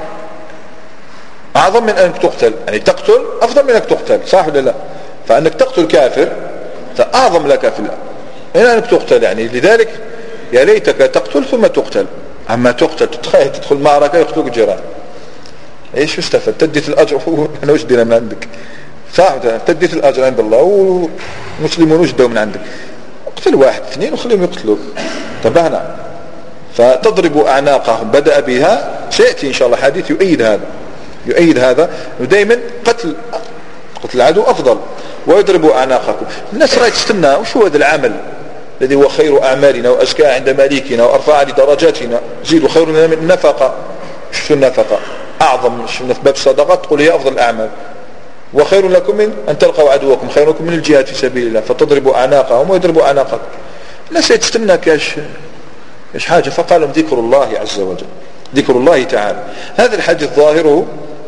أعظم من أنك تقتل، يعني تقتل أفضل من أنك تقتل، صح ولا لا؟ فأنك تقتل كافر فأعظم لك في الله من أنك تقتل. يعني لذلك يا ليتك تقتل ثم تقتل. أما تقتل تتخيل تدخل معركة يقتلك جيران، ايش استفدت؟ تديت الأجر أنا وش دينا من عندك؟ صح، تديت الأجر عند الله والمسلمون وش دوا من عندك؟ اقتل واحد اثنين وخليهم يقتلوك. تبعنا. فتضرب أعناقهم، بدأ بها، سيأتي إن شاء الله حديث يؤيد هذا، يؤيد هذا ودائما قتل قتل العدو أفضل. ويضرب أعناقكم. الناس رأي تستنى وش هو هذا العمل الذي هو خير أعمالنا وأزكى عند مالكنا وأرفع لدرجاتنا، زيد خير من النفقة. شو النفقة؟ أعظم في باب الصدقات تقول هي أفضل الأعمال. وخير لكم من أن تلقوا عدوكم، خير لكم من الجهاد في سبيل الله، فتضربوا أعناقهم ويضربوا أعناقكم. الناس يتستنى كاش إيش حاجة؟ فقال لهم ذكر الله عز وجل، ذكر الله تعالى. هذا الحديث ظاهره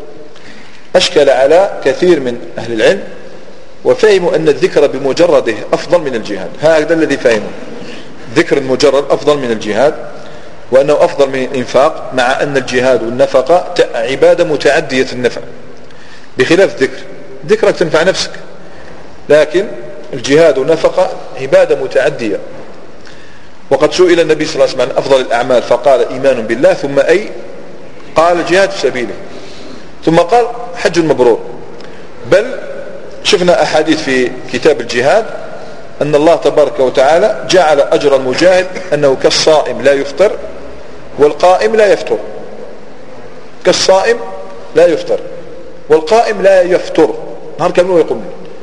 أشكل على كثير من أهل العلم، وفهموا أن الذكر بمجرده أفضل من الجهاد. هذا الذي فهموا، ذكر المجرد أفضل من الجهاد، وأنه أفضل من الإنفاق، مع أن الجهاد والنفقة عبادة متعدية النفع بخلاف الذكر. ذكرك تنفع نفسك، لكن الجهاد والنفقة عبادة متعدية. وقد سئل النبي صلى الله عليه وسلم عن أفضل الأعمال فقال إيمان بالله، ثم أي؟ قال جهاد في سبيله، ثم قال حج مبرور. بل شفنا أحاديث في كتاب الجهاد أن الله تبارك وتعالى جعل أجر المجاهد أنه كالصائم لا يفطر والقائم لا يفطر، كالصائم لا يفطر والقائم لا يفطر، نهار كامل يقوم.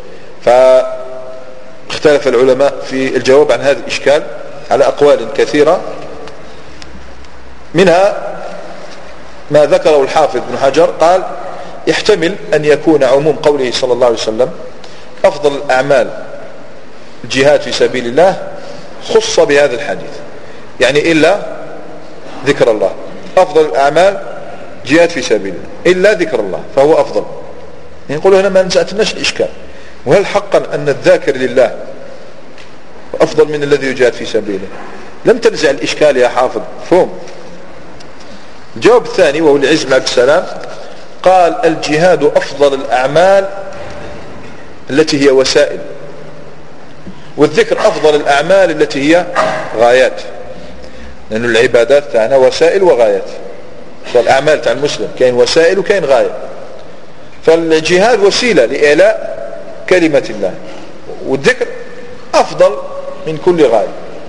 فاختلف العلماء في الجواب عن هذا الإشكال على أقوال كثيرة، منها ما ذكره الحافظ بن حجر قال يحتمل أن يكون عموم قوله صلى الله عليه وسلم أفضل الأعمال الجهاد في سبيل الله خص بهذا الحديث، يعني إلا ذكر الله. أفضل الأعمال جهاد في سبيل الله إلا ذكر الله فهو أفضل. يعني نقول هنا ما نسأتناش الإشكال، وهل حقا أن الذاكر لله أفضل من الذي يجاهد في سبيله؟ لم تنزع الإشكال يا حافظ، فهم. الجواب الثاني وهو العز بن عبد السلام قال الجهاد أفضل الأعمال التي هي وسائل، والذكر أفضل الأعمال التي هي غايات، لأن العبادات تاعنا وسائل وغايات، والأعمال تاع المسلم كاين وسائل وكاين غاية. فالجهاد وسيلة لإعلاء كلمة الله، والذكر أفضل من كل غاية،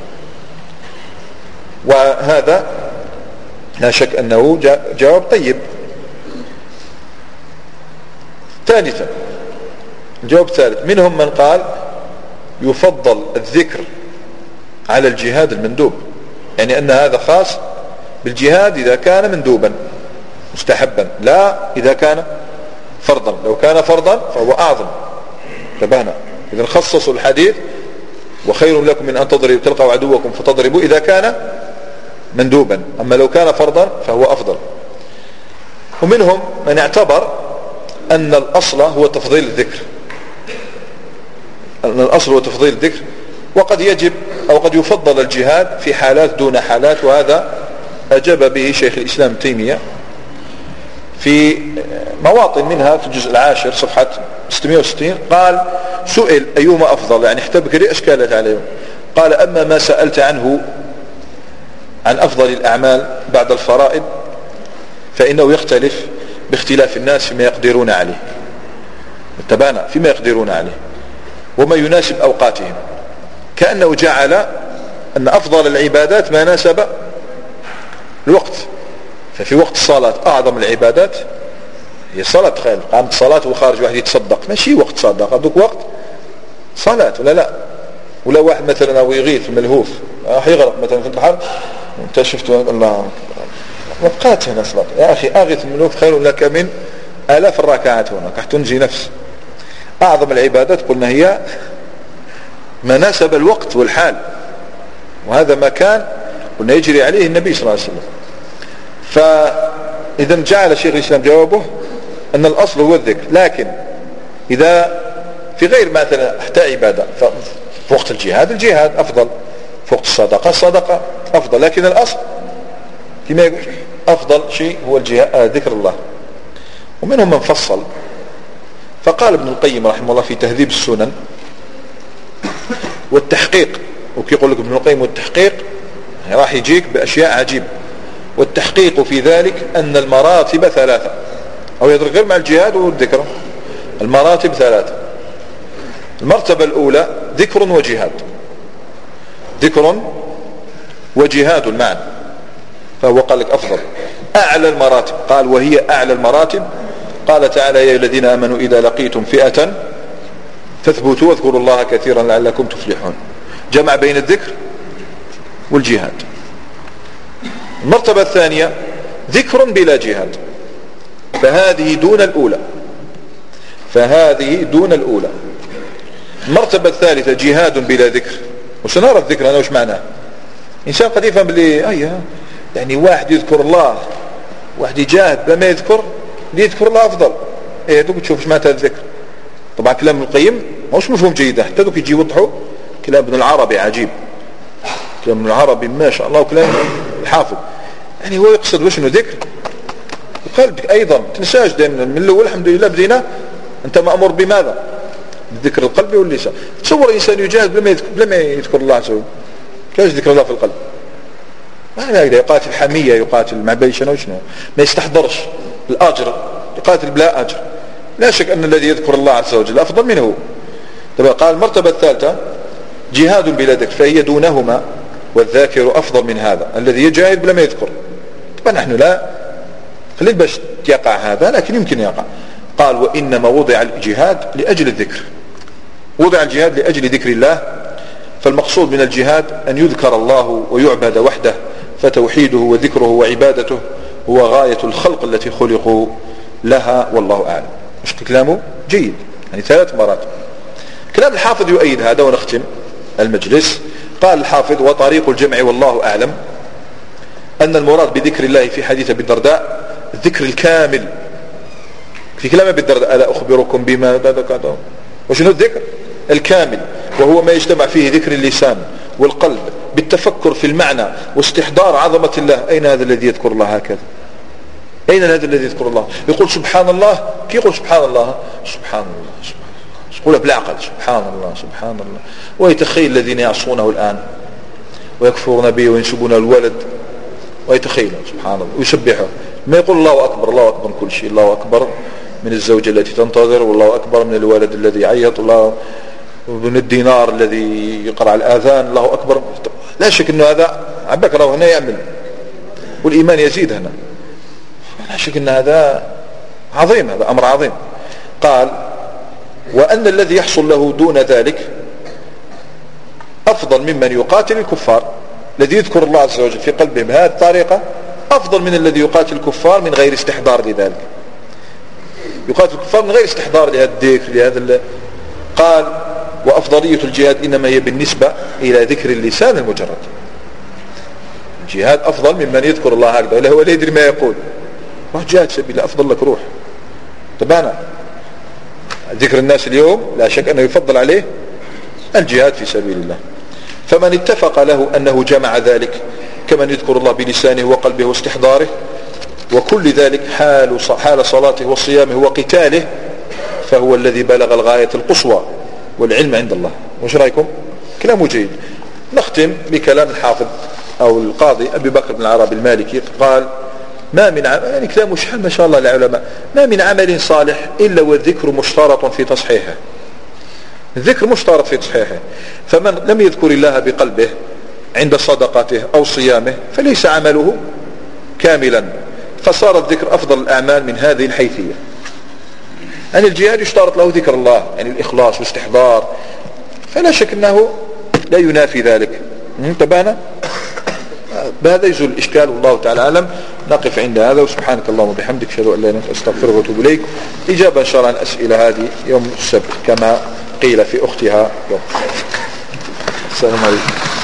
وهذا لا شك أنه جواب طيب. ثالثا الجواب الثالث منهم من قال يفضل الذكر على الجهاد المندوب، يعني أن هذا خاص بالجهاد إذا كان مندوبا مستحبا لا إذا كان فرضا. لو كان فرضا فهو أعظم، انتبهنا. إذا خصصوا الحديث وخير لكم من أن تضربوا تلقوا عدوكم فتضربوا إذا كان مندوبا، أما لو كان فرضا فهو أفضل. ومنهم من اعتبر أن الأصل هو تفضيل الذكر، أن الأصل هو تفضيل الذكر، وقد يجب أو قد يفضل الجهاد في حالات دون حالات، وهذا أجاب به شيخ الإسلام ابن تيمية في مواطن منها في الجزء العاشر صفحة ستمائة وستين. قال سئل أيهما أفضل، يعني احتبك أشكالت عليهم. قال أما ما سألت عنه عن أفضل الأعمال بعد الفرائض فإنه يختلف باختلاف الناس فيما يقدرون عليه، اتبعنا فيما يقدرون عليه وما يناسب أوقاتهم، كأنه جعل أن أفضل العبادات ما ناسب الوقت. ففي وقت الصلاة أعظم العبادات هي الصلاة. تخيل قامت صلاة وخارج واحد يتصدق، ماشي وقت صدق، هذوك وقت صلاة ولا لا؟ ولا واحد مثلا أو يغيث ملهوف راح يغرق مثلا في البحر وانت شفت الله وبقات هنا صلاة. يا أخي أغث الملهوف خير لك من آلاف الركعات، هنا راح تنجي نفس. أعظم العبادات قلنا هي ما ناسب الوقت والحال، وهذا ما كان قلنا يجري عليه النبي صلى الله عليه وسلم. فإذا جعل شيخ الإسلام جوابه أن الأصل هو الذكر، لكن إذا في غير مثلا حتى عبادة في وقت الجهاد الجهاد أفضل، في وقت الصدقة الصدقة أفضل، لكن الأصل كما يقول أفضل شيء هو الجهاد ذكر الله. ومنهم من فصل فقال ابن القيم رحمه الله في تهذيب السنن والتحقيق، وكي يقول لك ابن القيم والتحقيق راح يجيك بأشياء عجيبة. والتحقيق في ذلك أن المراتب ثلاثة، أو يدرك غير مع الجهاد والذكر، المراتب ثلاثة. المرتبة الأولى ذكر وجهاد، ذكر وجهاد معا، فهو قال لك أفضل أعلى المراتب. قال وهي أعلى المراتب، قال تعالى يا الذين آمنوا إذا لقيتم فئة فاثبتوا واذكروا الله كثيرا لعلكم تفلحون، جمع بين الذكر والجهاد. المرتبة الثانية ذكر بلا جهاد، فهذه دون الأولى، فهذه دون الأولى. المرتبة الثالثة جهاد بلا ذكر. وسنرى الذكر أنا وش معناه. إنسان قد يفهم اللي أيه يعني واحد يذكر الله واحد يجاهد بما يذكر، اللي يذكر الله أفضل. إيه دوك تشوف ايش معنى الذكر. طبعا كلام ابن القيم مش مفهوم جيدا، حتى دوك يجي يوضحوا. كلام ابن العربي عجيب، كلام ابن العربي ما شاء الله، وكلام الحافظ. يعني هو يقصد وش انه ذكر وقلبك ايضا تنساش دائما من الاول. الحمد لله بدينا انت مأمور بماذا؟ بالذكر القلبي واللسان. تصور انسان يجاهد بلا ما يذكر, بلا ما يذكر الله عز وجل، كيف ذكر الله في القلب؟ ما يقاتل حمية، يقاتل مع بي شنو شنو، ما يستحضرش الأجر، يقاتل بلا أجر. لا شك أن الذي يذكر الله عز وجل أفضل منه. طبعا قال المرتبة الثالثة جهاد بلا ذكر، فهي دونهما، والذاكر أفضل من هذا الذي يجاهد بلا ما يذكر. طبعا نحن لا قليل باش يقع هذا، لكن يمكن يقع. قال وإنما وضع الجهاد لأجل الذكر، وضع الجهاد لأجل ذكر الله. فالمقصود من الجهاد أن يذكر الله ويعبد وحده، فتوحيده وذكره وعبادته هو غاية الخلق التي خلقوا لها والله أعلم. مش كلامه جيد يعني ثلاث مرات. كلام الحافظ يؤيد هذا ونختم المجلس. قال الحافظ وطريق الجمع والله أعلم أن المراد بذكر الله في حديث أبي الدرداء الذكر الكامل. في كلام أبي الدرداء ألا أخبركم بما ذكرتم وشنو الذكر الكامل وهو ما يجتمع فيه ذكر اللسان والقلب بالتفكر في المعنى واستحضار عظمة الله. أين هذا الذي يذكر الله هكذا؟ أين هذا الذي يذكر الله؟ يقول سبحان الله. كي يقول سبحان الله سبحان الله سبحان الله يقولها بالعقل سبحان الله سبحان الله. ويتخيل الذين يعصونه الآن ويكفرون به وينسبون الولد ويتخيل سبحان الله ويسبحه. ما يقول الله أكبر الله أكبر كل شيء. الله أكبر من الزوجة التي تنتظر والله أكبر من الولد الذي يعيط والله من الدينار الذي يقرأ الآذان الله أكبر. لا شك أنه هذا عبك راه هنا يعمل والإيمان يزيد هنا. لا شك أن هذا عظيم هذا أمر عظيم. قال وأن الذي يحصل له دون ذلك أفضل ممن يقاتل الكفار. الذي يذكر الله عز وجل في قلبه بهذه الطريقة أفضل من الذي يقاتل الكفار من غير استحضار لذلك. يقاتل الكفار من غير استحضار لهذا الذكر لهذا. قال وأفضلية الجهاد إنما هي بالنسبة إلى ذكر اللسان المجرد. الجهاد أفضل ممن يذكر الله هكذا ولا هو لا يدري ما يقول. روح جهاد سبيل أفضل لك روح. طبعا ذكر الناس اليوم لا شك أنه يفضل عليه الجهاد في سبيل الله. فمن اتفق له أنه جمع ذلك كمن يذكر الله بلسانه وقلبه واستحضاره وكل ذلك حال حال صلاته وصيامه وقتاله فهو الذي بلغ الغاية القصوى والعلم عند الله. وش رأيكم؟ كلام جيد. نختم بكلام الحافظ أو القاضي أبي بكر بن العربي المالكي. قال ما من عمل يعني كلام شحال ما شاء الله العلماء ما من عمل صالح إلا والذكر مشترط في تصحيحه. الذكر مشترط في تصحيحه. فمن لم يذكر الله بقلبه عند صدقته أو صيامه فليس عمله كاملا. فصار الذكر أفضل الأعمال من هذه الحيثية. يعني الجهاد يشترط له ذكر الله يعني الإخلاص والاستحضار فلا شك أنه لا ينافي ذلك. انتبهنا بهذا يزول الإشكال والله تعالى أعلم. نقف عند هذا وسبحانك اللهم وبحمدك أشهد أن لا إله إلا أنت أستغفرك وأتوب إليك. إجابة إن شاء الله عن الأسئلة هذه يوم السبت كما قيل في أختها يوم. السلام عليكم.